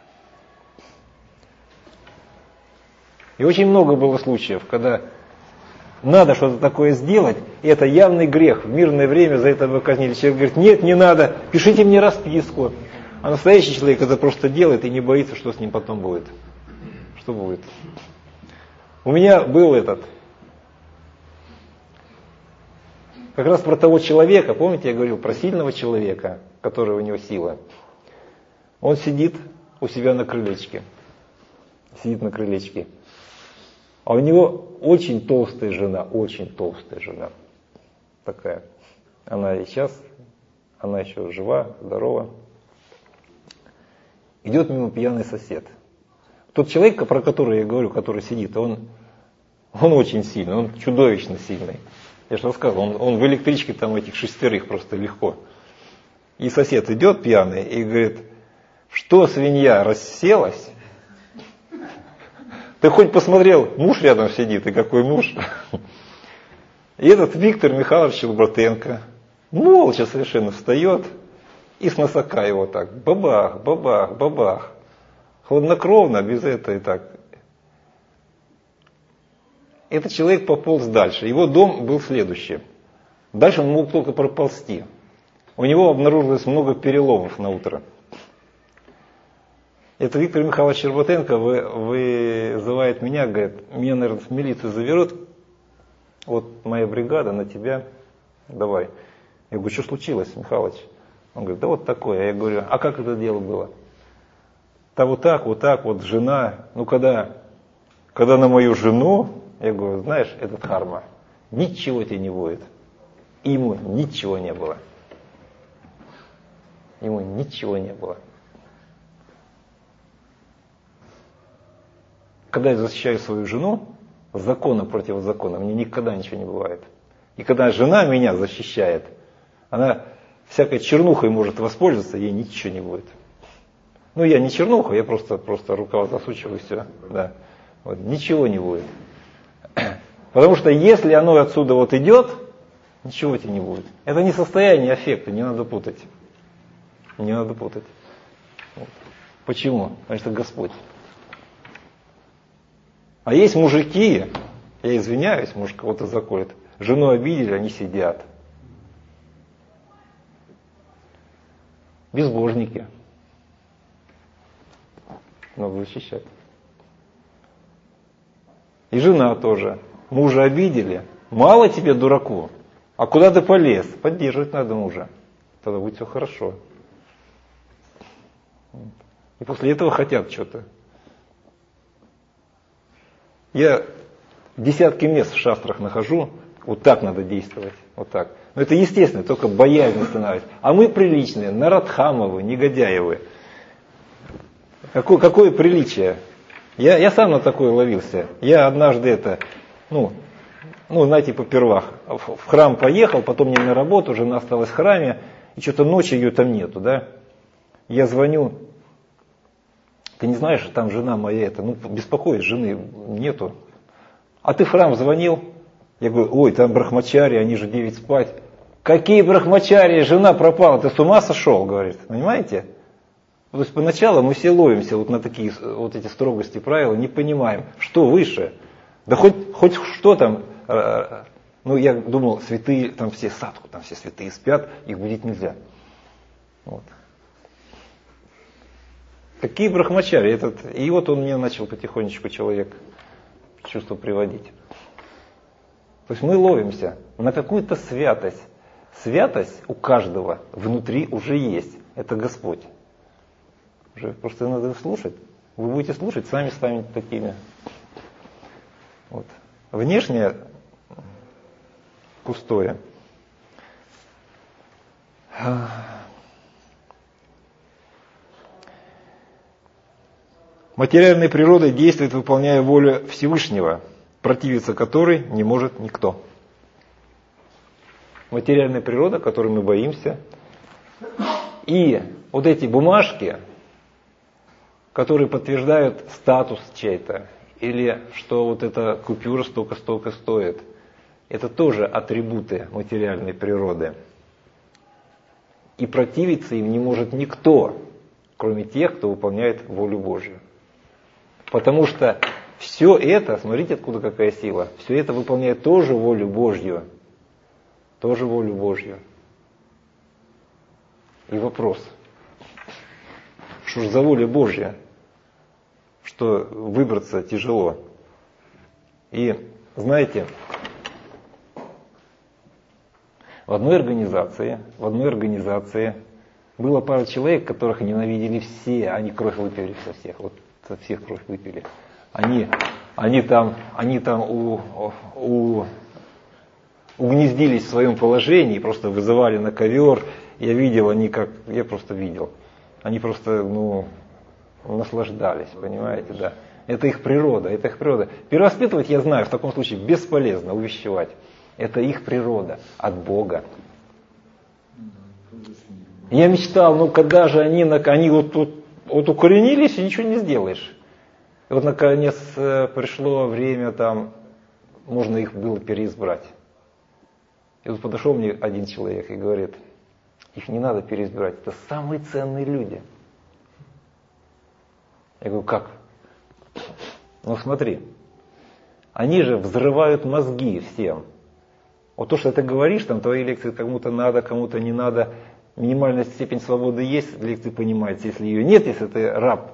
И очень много было случаев, когда надо что-то такое сделать, и это явный грех. В мирное время за это вы казнили. Человек говорит, нет, не надо, пишите мне расписку. А настоящий человек это просто делает и не боится, что с ним потом будет. Что будет? У меня был этот, как раз про того человека, помните, я говорил про сильного человека, который у него сила. Он сидит у себя на крылечке, сидит на крылечке. А у него очень толстая жена, очень толстая жена. Такая. Она и сейчас, она еще жива, здорова. Идет мимо пьяный сосед. Тот человек, про который я говорю, который сидит, он, он очень сильный, он чудовищно сильный. Я же рассказывал, он, он в электричке там этих шестерых просто легко. И сосед идет пьяный и говорит, что свинья расселась? Ты хоть посмотрел, муж рядом сидит, и какой муж. И этот Виктор Михайлович Щербатенко молча совершенно встает и с носока его так, бабах, бабах, бабах. Хладнокровно, без этого и так. Этот человек пополз дальше. Его дом был следующий. Дальше он мог только проползти. У него обнаружилось много переломов на утро. Это Виктор Михайлович Щербатенко вы, вызывает меня, говорит, меня, наверное, в милицию заберут. Вот моя бригада на тебя, давай. Я говорю, что случилось, Михайлович? Он говорит, да вот такое. Я говорю, а как это дело было? Да вот так, вот так, вот жена. Ну когда, когда на мою жену, я говорю, знаешь, это дхарма, ничего тебе не будет. И ему ничего не было. Ему ничего не было. Когда я защищаю свою жену, законом против закона, мне никогда ничего не бывает. И когда жена меня защищает, она всякой чернухой может воспользоваться, ей ничего не будет. Ну, я не чернуха, я просто, просто рукава засучиваю, и все. Да. Вот, ничего не будет. Потому что если оно отсюда вот идет, ничего тебе не будет. Это не состояние аффекта, не надо путать. Не надо путать. Вот. Почему? Потому что Господь. А есть мужики, я извиняюсь, может кого-то заколет, жену обидели, они сидят. Безбожники. Надо защищать. И жена тоже. Мужа обидели. Мало тебе, дураку. А куда ты полез? Поддерживать надо мужа. Тогда будет все хорошо. И после этого хотят что-то. Я десятки мест в шастрах нахожу. Вот так надо действовать. Вот так. Но это естественно, только боязнь становится. А мы приличные, Нарадхамовы, негодяевы. Какое, какое приличие? Я, я сам на такое ловился. Я однажды это, ну, ну знаете, попервах, в, в храм поехал, потом не на работу, жена осталась в храме, и что-то ночью ее там нету, да? Я звоню, ты не знаешь, там жена моя, это, ну, беспокоюсь, жены нету. А ты в храм звонил? Я говорю, ой, там брахмачари, они же девять спать. Какие брахмачари, жена пропала, ты с ума сошел, говорит, понимаете? То есть поначалу мы все ловимся вот на такие вот эти строгости правил, не понимаем, что выше. Да хоть, хоть что там, ну я думал, святые, там все садху, там все святые спят, их будить нельзя. Вот. Какие брахмачари этот, и вот он мне начал потихонечку человек в чувство приводить. То есть мы ловимся на какую-то святость. Святость у каждого внутри уже есть, это Господь. Уже просто надо слушать. Вы будете слушать, сами станете такими. Вот. Внешнее пустое. Материальной природой действует, выполняя волю Всевышнего, противиться которой не может никто. Материальная природа, которой мы боимся. И вот эти бумажки, которые подтверждают статус чей-то, или что вот эта купюра столько-столько стоит, это тоже атрибуты материальной природы. И противиться им не может никто, кроме тех, кто выполняет волю Божью. Потому что все это, смотрите, откуда какая сила, все это выполняет тоже волю Божью. Тоже волю Божью. И вопрос, что ж за воля Божья, что выбраться тяжело. И знаете, в одной организации, в одной организации было пара человек, которых ненавидели все, они кровь выпили со всех, вот со всех кровь выпили. Они, они там, они там у, у, угнездились в своем положении, просто вызывали на ковер. Я видел, они как, я просто видел. Они просто, ну, наслаждались, понимаете, да. Это их природа, это их природа. Перевоспитывать, я знаю, в таком случае бесполезно увещевать. Это их природа от Бога. Я мечтал, ну когда же они, они вот, вот, вот укоренились, и ничего не сделаешь. И вот наконец пришло время, там, можно их было переизбрать. И вот подошел мне один человек и говорит, их не надо переизбирать, это самые ценные люди. Я говорю, как? Ну смотри, они же взрывают мозги всем. Вот то, что ты говоришь, там твои лекции кому-то надо, кому-то не надо, минимальная степень свободы есть, лекции понимается, если ее нет, если ты раб,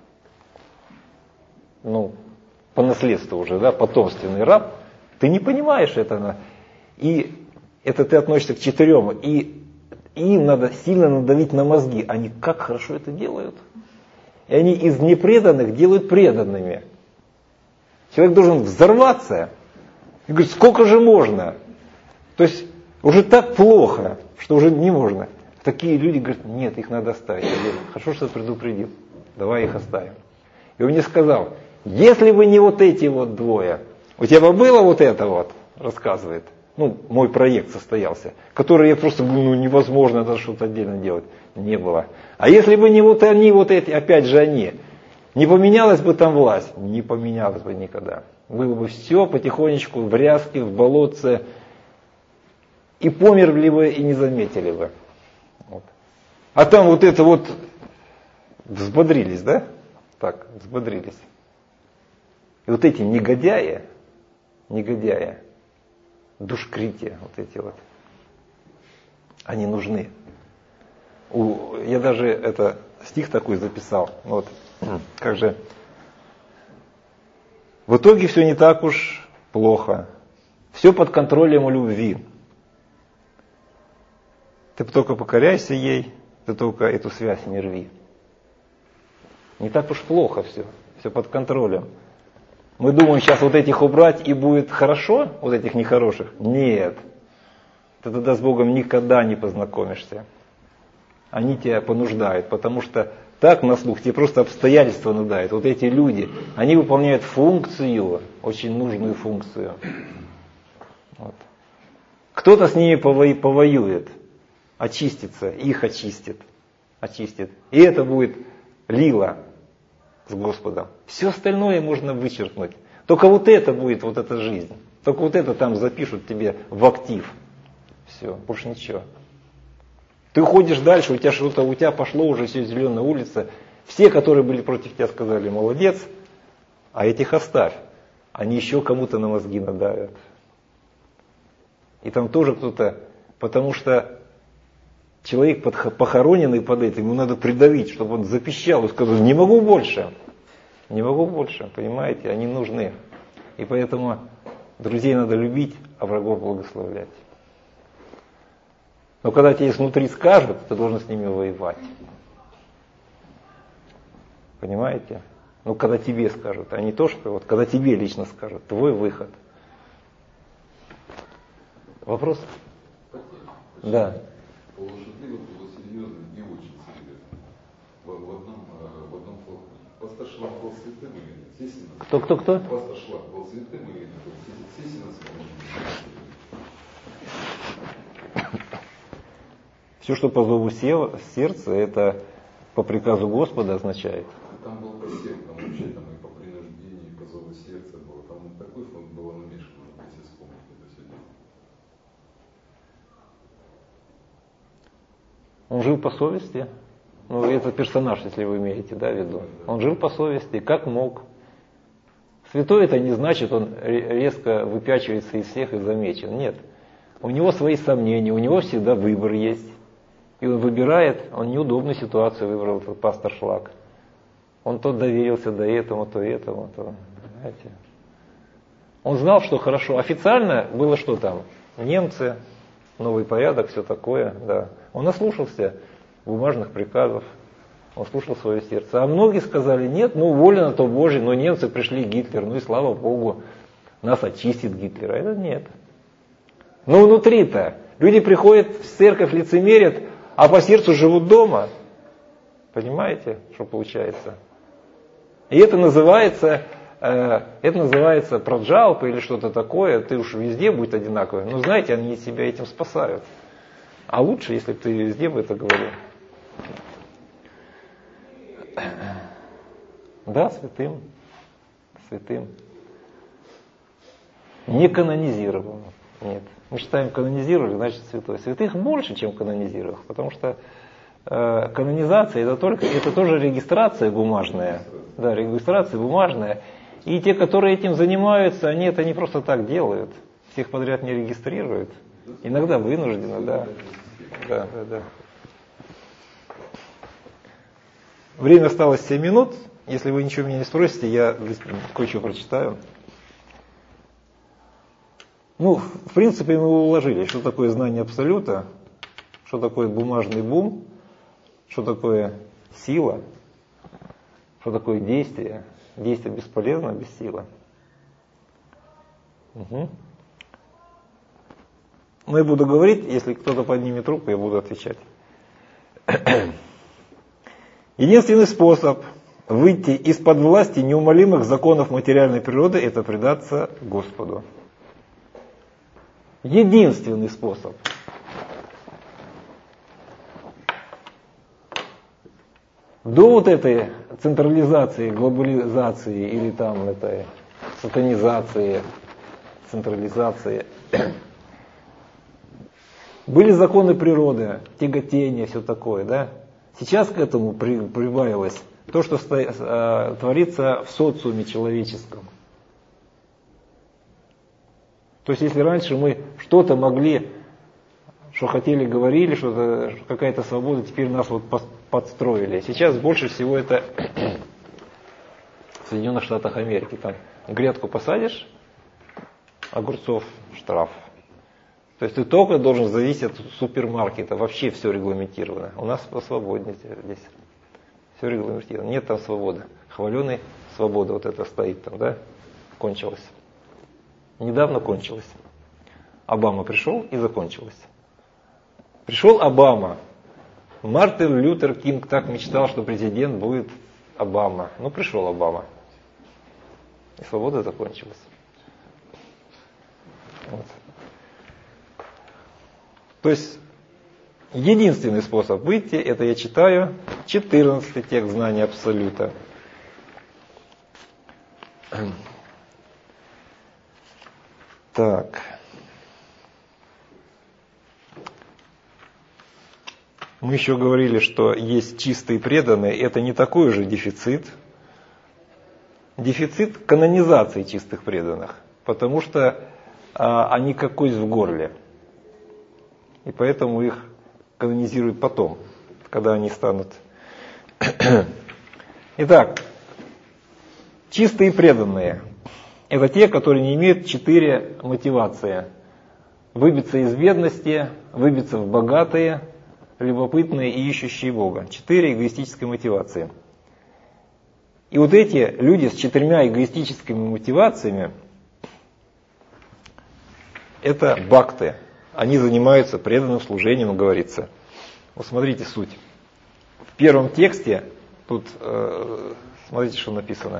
ну, по наследству уже, да, потомственный раб, ты не понимаешь это. И это ты относишься к четырем, и им надо сильно надавить на мозги. Они как хорошо это делают. И они из непреданных делают преданными. Человек должен взорваться. И говорит, сколько же можно? То есть уже так плохо, что уже не можно. Такие люди говорят, нет, их надо оставить. Я говорю, хорошо, что предупредил. Давай их оставим. И он мне сказал, если бы не вот эти вот двое, у тебя бы было вот это вот, рассказывает. Ну, мой проект состоялся, который я просто говорю, ну невозможно, надо что-то отдельно делать. Не было. А если бы не вот они, вот эти, опять же они, не поменялась бы там власть? Не поменялась бы никогда. Было бы все потихонечку в ряске, в болотце, и померли бы, и не заметили бы. Вот. А там вот это вот взбодрились, да? Так, взбодрились. И вот эти негодяи, негодяи, душкрития, вот эти вот, они нужны. У, я даже это стих такой записал. Вот, как же. В итоге все не так уж плохо. Все под контролем любви. Ты только покоряйся ей, ты только эту связь не рви. Не так уж плохо все. Все под контролем. Мы думаем, сейчас вот этих убрать и будет хорошо, вот этих нехороших. Нет. Ты тогда с Богом никогда не познакомишься. Они тебя понуждают, потому что так на слух тебе просто обстоятельства надают. Вот эти люди, они выполняют функцию, очень нужную функцию. Вот. Кто-то с ними повоюет, очистится, их очистит, очистит. И это будет лила с Господом. Все остальное можно вычеркнуть. Только вот это будет, вот эта жизнь. Только вот это там запишут тебе в актив. Все, больше ничего. Ты уходишь дальше, у тебя что-то, у тебя пошло уже все зеленая улица. Все, которые были против тебя, сказали, молодец, а этих оставь. Они еще кому-то на мозги надавят. И там тоже кто-то, потому что человек похороненный под этим, ему надо придавить, чтобы он запищал и сказал, не могу больше. Не могу больше, понимаете, они нужны. И поэтому друзей надо любить, а врагов благословлять. Но когда тебе изнутри скажут, ты должен с ними воевать. Понимаете? Ну, когда тебе скажут, а не то, что вот когда тебе лично скажут, твой выход. Вопрос? Да. Полушутливо было серьезно и очень серьезно. В, в одном, в одном флаконе. Пастор Шлак был святым или нет? Естественно. Кто, кто, кто? Пастор Шлак был святым или нет? Естественно, Все, что по зову сердца, это по приказу Господа означает. Там был по сектам, вообще там и по принуждению, и по зову сердца было. Там такой фонд было намешано, если вспомнить это все дело. Он жил по совести. Ну, это персонаж, если вы имеете, да, в виду. Он жил по совести, как мог. Святой это не значит, он резко выпячивается из всех и замечен. Нет. У него свои сомнения, у него всегда выбор есть. И он выбирает, он неудобную ситуацию выбрал, этот пастор Шлак. Он то доверился до этому, то этому, то, знаете. Он знал, что хорошо. Официально было что там? Немцы, новый порядок, все такое, да. Он наслушался бумажных приказов, он слушал свое сердце. А многие сказали, нет, ну воля на то Божье, но немцы пришли, Гитлер, ну и слава Богу, нас очистит Гитлер. А это нет. Но внутри-то люди приходят в церковь, лицемерят, а по сердцу живут дома. Понимаете, что получается? И это называется, э, это называется проджалпа или что-то такое. Ты уж везде будь одинаковый. Но знаете, они себя этим спасают. А лучше, если бы ты везде бы это говорил. Да, святым. Святым. Не канонизировано. Нет. Мы считаем, канонизировали, значит святой. Святых больше, чем канонизированных, потому что э, канонизация это только, это тоже регистрация бумажная. Да, регистрация бумажная. И те, которые этим занимаются, они это не просто так делают. Всех подряд не регистрируют. Иногда вынужденно, да. Да, да, да. Время осталось семь минут. Если вы ничего меня не спросите, я кое-что прочитаю. Ну, в принципе, мы уложили, что такое знание абсолюта, что такое бумажный бум, что такое сила, что такое действие. Действие бесполезно без силы. Угу. Ну, я буду говорить, если кто-то поднимет руку, я буду отвечать. Единственный способ выйти из-под власти неумолимых законов материальной природы – это предаться Господу. Единственный способ. До вот этой централизации, глобализации или там этой сатанизации, централизации, были законы природы, тяготение, все такое, да? Сейчас к этому при, прибавилось то, что сто, э, творится в социуме человеческом. То есть, если раньше мы что-то могли, что хотели, говорили, что какая-то свобода, теперь нас вот подстроили. Сейчас больше всего это в Соединенных Штатах Америки. Там грядку посадишь, огурцов, штраф. То есть ты только должен зависеть от супермаркета. Вообще все регламентировано. У нас посвободнее здесь. Все регламентировано. Нет там свободы. Хваленый свобода вот это стоит там, да? Кончилась. Недавно кончилась. Обама пришел и закончилась. Пришел Обама. Мартин Лютер Кинг так мечтал, что президент будет Обама. Ну, пришел Обама. И свобода закончилась. Вот. То есть, единственный способ выйти, это я читаю четырнадцатый текст знания Абсолюта. Так. Мы еще говорили, что есть чистые преданные, это не такой же дефицит. Дефицит канонизации чистых преданных, потому что а, они как кость в горле. И поэтому их канонизируют потом, когда они станут. Итак, чистые преданные – это те, которые не имеют четыре мотивации. Выбиться из бедности, выбиться в богатые, любопытные и ищущие Бога. Четыре эгоистические мотивации. И вот эти люди с четырьмя эгоистическими мотивациями – это бхакты. Они занимаются преданным служением, говорится. Вот смотрите суть. В первом тексте, тут э, смотрите, что написано.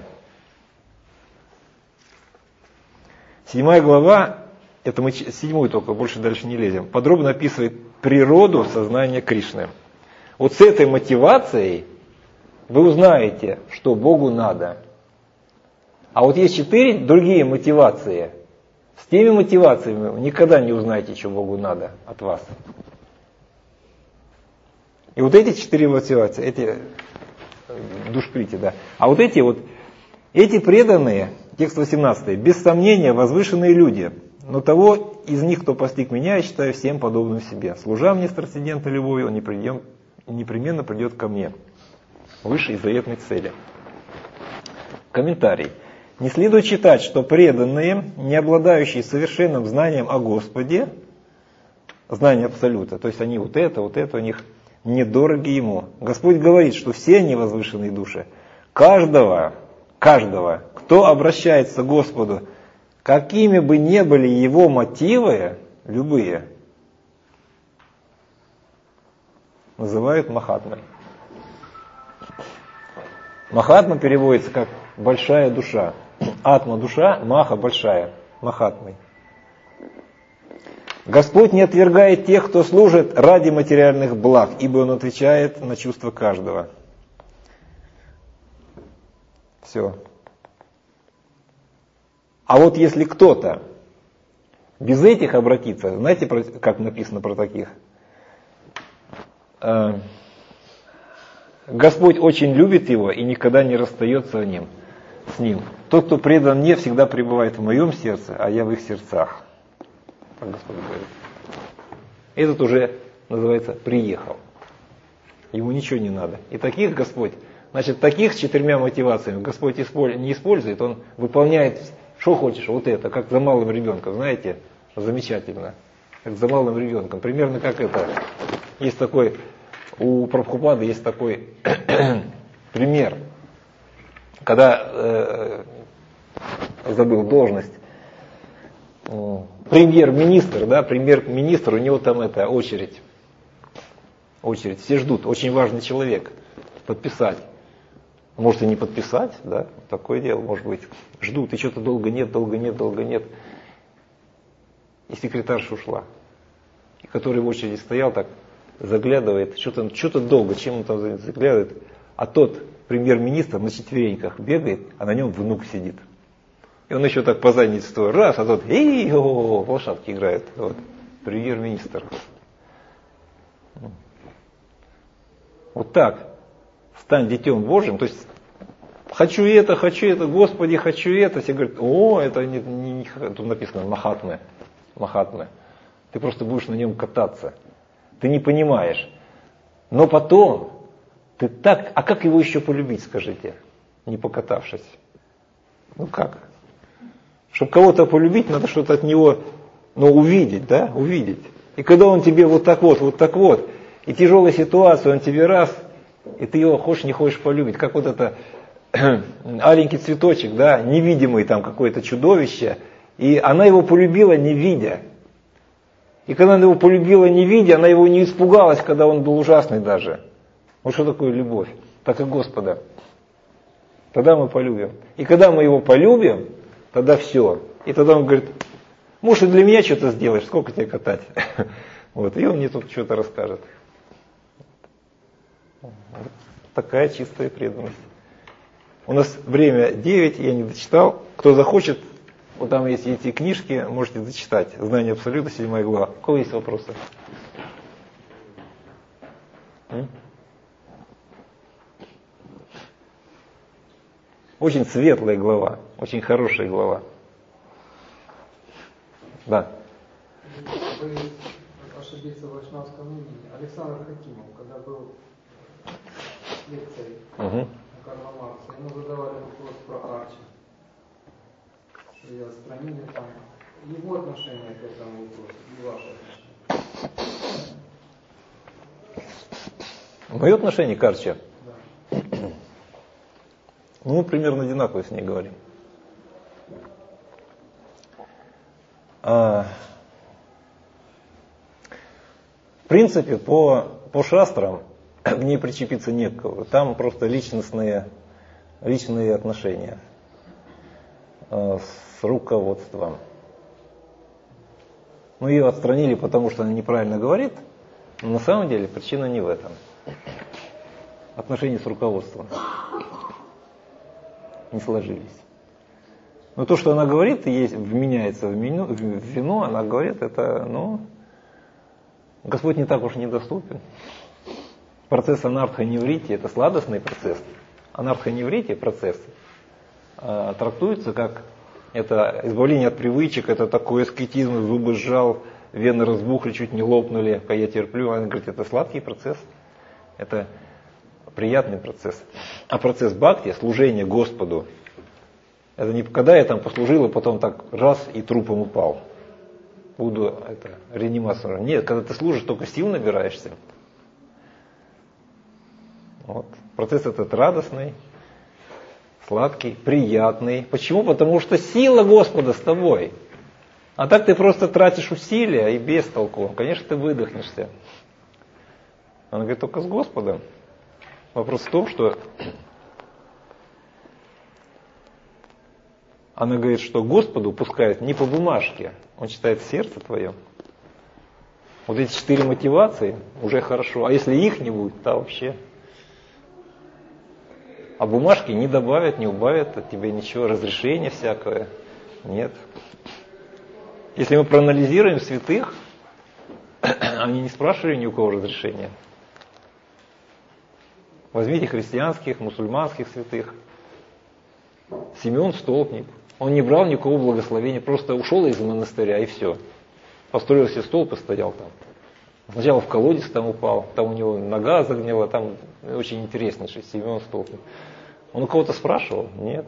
Седьмая глава, это мы седьмую только, больше дальше не лезем, подробно описывает природу сознания Кришны. Вот с этой мотивацией вы узнаете, что Богу надо. А вот есть четыре другие мотивации. С теми мотивациями вы никогда не узнаете, что Богу надо от вас. И вот эти четыре мотивации, эти душприти, да. А вот эти вот, эти преданные, текст восемнадцатый, без сомнения возвышенные люди, но того из них, кто постиг меня, я считаю всем подобным себе. Служа мне с трансцендентной любовью, он непременно, непременно придет ко мне. Высшей заветной цели. Комментарий. Не следует считать, что преданные, не обладающие совершенным знанием о Господе, знание Абсолюта, то есть они вот это, вот это у них недороги Ему. Господь говорит, что все они возвышенные души. Каждого, каждого, кто обращается к Господу, какими бы ни были его мотивы, любые, называют Махатмой. Махатма переводится как большая душа. Атма душа, Маха большая, Махатмой. Господь не отвергает тех, кто служит ради материальных благ, ибо Он отвечает на чувства каждого. Все. А вот если кто-то без этих обратится, знаете, как написано про таких? Господь очень любит его и никогда не расстается с ним. С ним. Тот, кто предан мне, всегда пребывает в моем сердце, а я в их сердцах. Так Господь говорит. Этот уже, называется, приехал. Ему ничего не надо. И таких Господь, значит, таких четырьмя мотивациями Господь не использует, Он выполняет, что хочешь, вот это, как за малым ребенком, знаете, замечательно. Как за малым ребенком. Примерно как это. Есть такой, у Прабхупады есть такой пример. Когда, э, забыл должность, э, премьер-министр, да, премьер-министр, у него там это, очередь, очередь, все ждут, очень важный человек, подписать. Может и не подписать, да, такое дело может быть. Ждут, и что-то долго нет, долго нет, долго нет. И секретарша ушла. И который в очереди стоял, так заглядывает, что-то, что-то долго, чем он там заглядывает, а тот премьер-министр на четвереньках бегает, а на нем внук сидит. И он еще так по заднице стоит, раз, а тот, эй, о, в лошадки играет. Вот, премьер-министр. Вот так. Стань детем Божьим, то есть хочу это, хочу это, Господи, хочу это. Все говорят, о, это не, не, не тут написано Махатмы. Махатмы. Ты просто будешь на нем кататься. Ты не понимаешь. Но потом ты так, а как его еще полюбить, скажите, не покатавшись? Ну как? Чтобы кого-то полюбить, надо что-то от него, ну, увидеть, да, увидеть. И когда он тебе вот так вот, вот так вот, и тяжелая ситуация, он тебе раз, и ты его хочешь, не хочешь полюбить, как вот это аленький цветочек, да, невидимый там какое-то чудовище, и она его полюбила, не видя. И когда она его полюбила, не видя, она его не испугалась, когда он был ужасный даже. Вот что такое любовь? Так и Господа. Тогда мы полюбим. И когда мы его полюбим, тогда все. И тогда он говорит, может, и для меня что-то сделаешь, сколько тебе катать? Вот. И он мне тут что-то расскажет. Вот такая чистая преданность. У нас время девять, я не дочитал. Кто захочет, вот там есть эти книжки, можете зачитать. Знание Абсолюта, седьмая глава. У кого есть вопросы? М? Очень светлая глава, очень хорошая глава. Да. Боюсь ошибиться в вайшнавском имени. Александр Хакимов, когда был лекцией Угу. у Карла Маркса, ему задавали вопрос про Арчи. Ее отстранили там. Его отношение к этому вопросу и ваше отношение. Мое отношение к Арчи? Да. Ну, мы примерно одинаково с ней говорим. А, в принципе, по, по шастрам к ней причепиться некого. Там просто личностные, личные отношения а, с руководством. Ну, ее отстранили, потому что она неправильно говорит, но на самом деле причина не в этом. Отношения с руководством не сложились. Но то, что она говорит, есть, вменяется в, меню, в вину, она говорит, это, ну, Господь не так уж недоступен. Процесс анархоневритии – это сладостный процесс. Анархоневрития, процесс, э, трактуется как это избавление от привычек, это такой аскетизм, зубы сжал, вены разбухли, чуть не лопнули, а я терплю. Она говорит, это сладкий процесс, это приятный процесс. А процесс бхакти, служение Господу, это не когда я там послужил, и потом так раз и трупом упал. Буду это, реанимацию. Нет, когда ты служишь, только сил набираешься. Вот. Процесс этот радостный, сладкий, приятный. Почему? Потому что сила Господа с тобой. А так ты просто тратишь усилия и без толку. Конечно, ты выдохнешься. Она говорит, только с Господом. Вопрос в том, что она говорит, что Господу пускает не по бумажке, Он читает сердце твое. Вот эти четыре мотивации уже хорошо. А если их не будет, то вообще. А бумажки не добавят, не убавят от тебя ничего, разрешения всякое. Нет. Если мы проанализируем святых, они не спрашивали ни у кого разрешения. Возьмите христианских, мусульманских святых. Симеон Столпник. Он не брал никакого благословения, просто ушел из монастыря и все. Построил себе столб и стоял там. Сначала в колодец там упал, там у него нога загнила, там очень интересно, что Симеон Столпник. Он у кого-то спрашивал? Нет.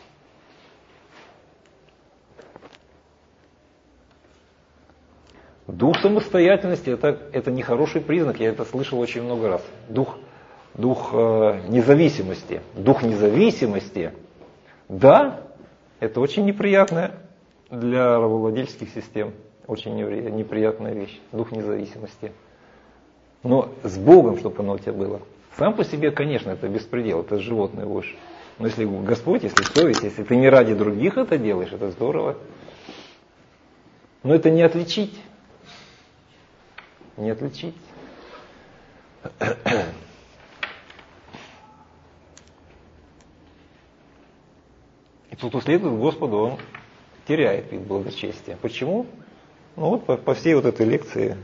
Дух самостоятельности это, это не хороший признак, я это слышал очень много раз. Дух, дух э, независимости. Дух независимости, да, это очень неприятная для рабовладельческих систем, очень неприятная вещь, дух независимости. Но с Богом, чтобы оно у тебя было. Сам по себе, конечно, это беспредел, это животное будешь. Но если Господь, если совесть, если ты не ради других это делаешь, это здорово. Но это не отличить. Не отличить. И тут уследует Господу, он теряет вид благочестия. Почему? Ну вот по, по всей вот этой лекции.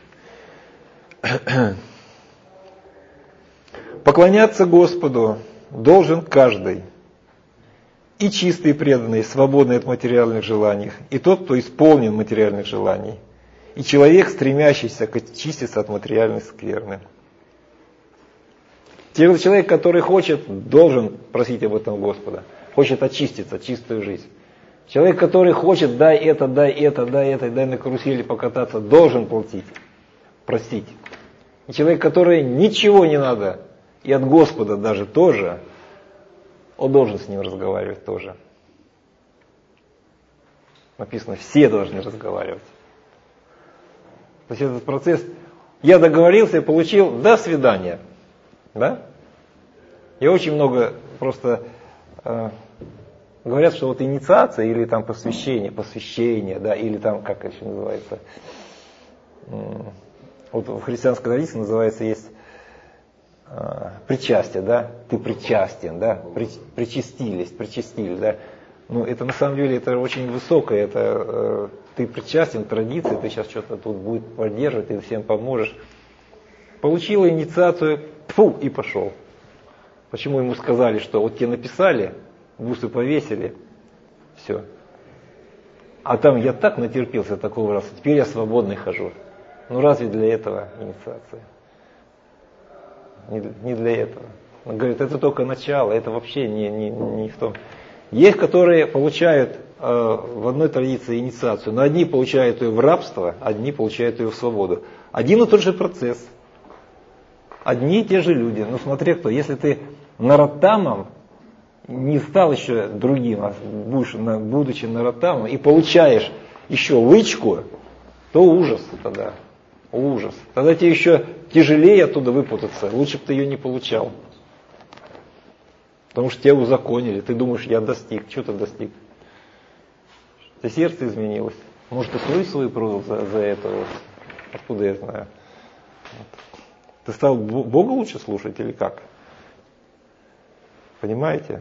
Поклоняться Господу должен каждый. И чистый, преданный, свободный от материальных желаний, и тот, кто исполнен материальных желаний, и человек, стремящийся очиститься от материальной скверны. Человек, который хочет, должен просить об этом Господа. Хочет очиститься, чистую жизнь. Человек, который хочет, дай это, дай это, дай это, дай на карусели покататься, должен платить, просить. И человек, который ничего не надо, и от Господа даже тоже, он должен с ним разговаривать тоже. Написано, все должны разговаривать. То есть этот процесс, я договорился, получил, до свидания. Да? Я очень много просто э, говорят, что вот инициация или там посвящение, посвящение, да, или там, как это еще называется, э, вот в христианской традиции называется, есть э, причастие, да, ты причастен, да, при, причастились, причастили, да. Ну, это на самом деле это очень высокое, это э, ты причастен к традиции, ты сейчас что-то тут будет поддерживать, ты всем поможешь. получила инициацию, фу, и пошел. Почему ему сказали, что вот тебе написали, в усы повесили, все. А там я так натерпелся такого раза, теперь я свободный хожу. Ну разве для этого инициация? Не, не для этого. Он говорит, это только начало, это вообще не, не, не в том. Есть, которые получают э, в одной традиции инициацию, но одни получают ее в рабство, одни получают ее в свободу. Один и тот же процесс. Одни и те же люди. Ну смотри кто, если ты нароттамом не стал еще другим, а будешь, будучи нароттамом, и получаешь еще лычку, то ужас тогда. Ужас. Тогда тебе еще тяжелее оттуда выпутаться. Лучше бы ты ее не получал. Потому что тебя узаконили. Ты думаешь, я достиг. Что ты достиг? Тебе сердце изменилось. Может, ты свою свою продал за, за это? Вот. Откуда я знаю? Вот. Ты стал Бога лучше слушать или как? Понимаете?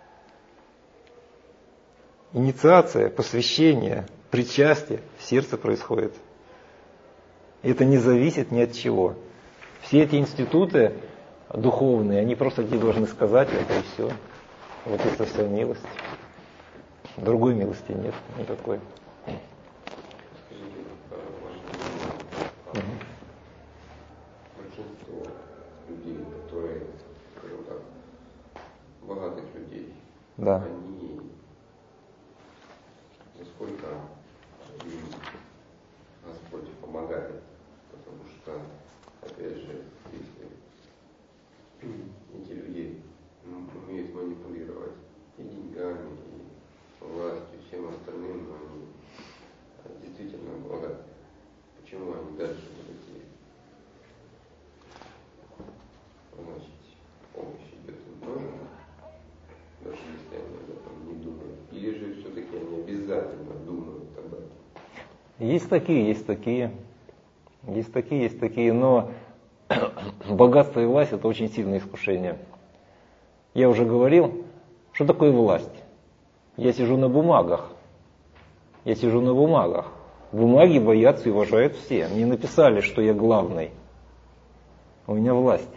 Инициация, посвящение, причастие в сердце происходит. Это не зависит ни от чего. Все эти институты духовные, они просто тебе должны сказать это и все. Вот это вся милость. Другой милости нет никакой. Скажите, большинство людей, которые, скажем так, богатых людей, Да. они насколько им Господь помогает, потому что, опять же, если эти люди умеют манипулировать и деньгами, и властью, и всем остальным, но они действительно богаты. Почему они дальше будут идти? Значит, помощь идет им тоже, даже если они об этом не думают. Или же все-таки они обязательно думают об этом? Есть такие, есть такие. Есть такие, есть такие, но богатство и власть — это очень сильное искушение. Я уже говорил, что такое власть? Я сижу на бумагах. Я сижу на бумагах. Бумаги боятся и уважают все. Мне написали, что я главный. У меня власть.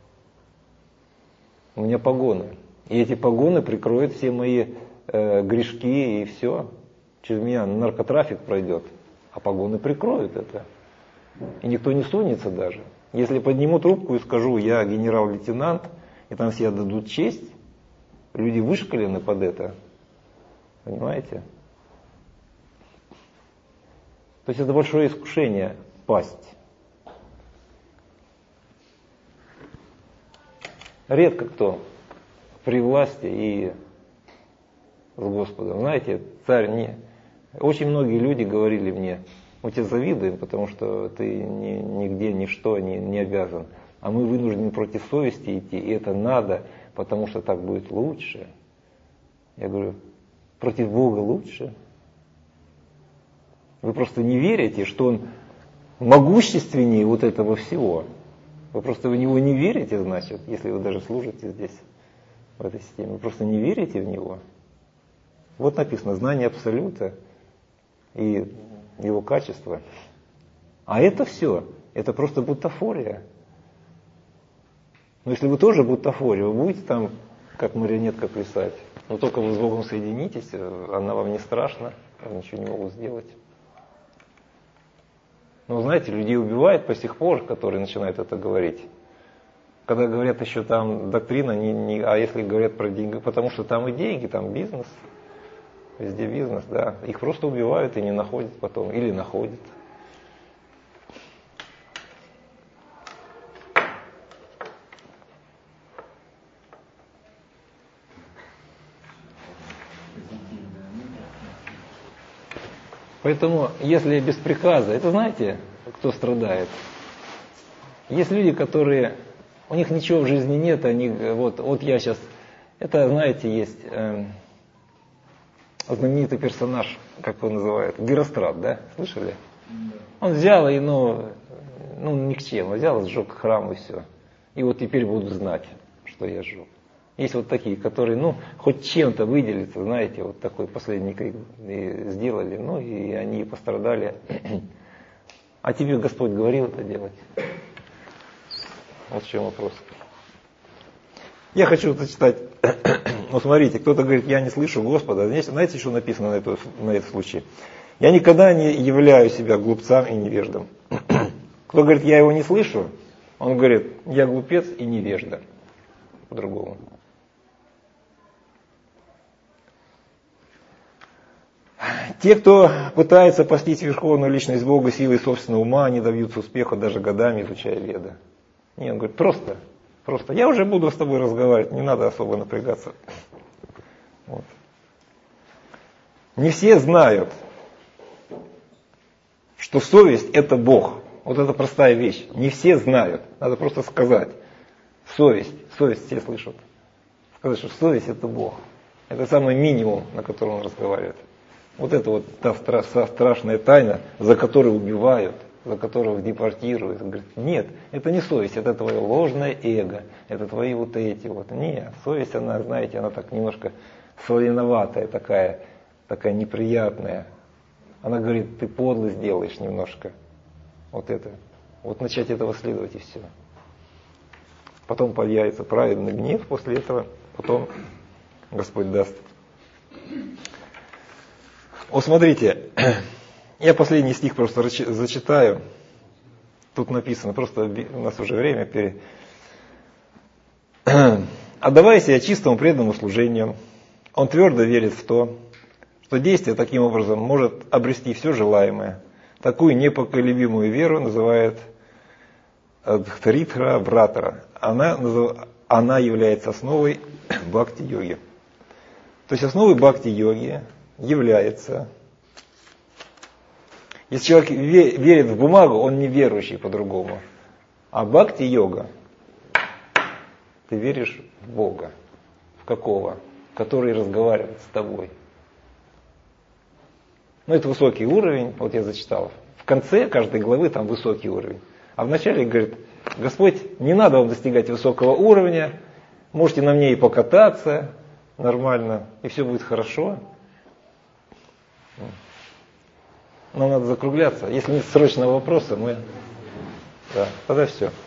У меня погоны. И эти погоны прикроют все мои э, грешки и все. Через меня наркотрафик пройдет. А погоны прикроют это. И никто не сунется даже. Если подниму трубку и скажу, я генерал-лейтенант, и там все отдадут честь, люди вышкалены под это. Понимаете? То есть это большое искушение пасть. Редко кто при власти и с Господом. Знаете, царь не... Очень многие люди говорили мне, мы тебе завидуем, потому что ты ни, нигде, ничто не, не обязан. А мы вынуждены против совести идти, и это надо, потому что так будет лучше. Я говорю, против Бога лучше? Вы просто не верите, что Он могущественнее вот этого всего. Вы просто в Него не верите, значит, если вы даже служите здесь, в этой системе. Вы просто не верите в Него. Вот написано, знание Абсолюта и Его качество. А это все, это просто бутафория. Но если вы тоже бутафория, вы будете там как марионетка плясать. Но только вы с Богом соединитесь, она вам не страшна, они ничего не могут сделать. Но знаете, людей убивают по сих пор, которые начинают это говорить. Когда говорят еще там доктрина, не, не, а если говорят про деньги, потому что там и деньги, там бизнес, везде бизнес, да. Их просто убивают и не находят потом, или находят. Поэтому, если без приказа, это знаете, кто страдает? Есть люди, которые, у них ничего в жизни нет, они, вот, вот я сейчас, это, знаете, есть э, знаменитый персонаж, как его называют, Герострат, да, слышали? Он взял и, ну, ну, ни к чему, взял, сжег храм и все. И вот теперь будут знать, что я сжег. Есть вот такие, которые, ну, хоть чем-то выделиться, знаете, вот такой последний крик сделали, ну, и они пострадали. А тебе Господь говорил это делать? Вот в чем вопрос. Я хочу зачитать. Ну, смотрите, кто-то говорит, я не слышу Господа. Знаете, что написано на, это, на этот случай? Я никогда не являю себя глупцам и невеждам. Кто говорит, я его не слышу, он говорит, я глупец и невежда. По-другому. Те, кто пытается постичь верховную личность Бога силой собственного ума, не добьются успеха даже годами, изучая Веды. Нет, он говорит, просто, просто. Я уже буду с тобой разговаривать, не надо особо напрягаться. Вот. Не все знают, что совесть это Бог. Вот это простая вещь. Не все знают. Надо просто сказать. Совесть. Совесть все слышат. Сказать, что совесть это Бог. Это самый минимум, на котором он разговаривает. Вот это вот та страшная тайна, за которую убивают, за которую депортируют. Говорит, нет, это не совесть, это твое ложное эго. Это твои вот эти вот. Нет, совесть, она, знаете, она так немножко солоноватая такая, такая неприятная. Она говорит, ты подлость делаешь немножко. Вот это. Вот начать этого следовать и все. Потом появится праведный гнев после этого. Потом Господь даст. О, смотрите. Я последний стих просто зачитаю. Тут написано, просто у нас уже время пере... Отдавая себя чистому преданному служению, он твердо верит в то, что действие таким образом может обрести все желаемое. Такую непоколебимую веру называют Дхаритха Братара. Она, она является основой бхакти-йоги. То есть основой бхакти-йоги является... Если человек верит в бумагу, он не верующий по-другому. А бхакти-йога, ты веришь в Бога. В какого? Который разговаривает с тобой. Ну, это высокий уровень, вот я зачитал. В конце каждой главы там высокий уровень. А в начале говорит, Господь, не надо вам достигать высокого уровня, можете на мне и покататься нормально, и все будет хорошо. Нам надо закругляться. Если нет срочного вопроса, мы... Да, тогда все.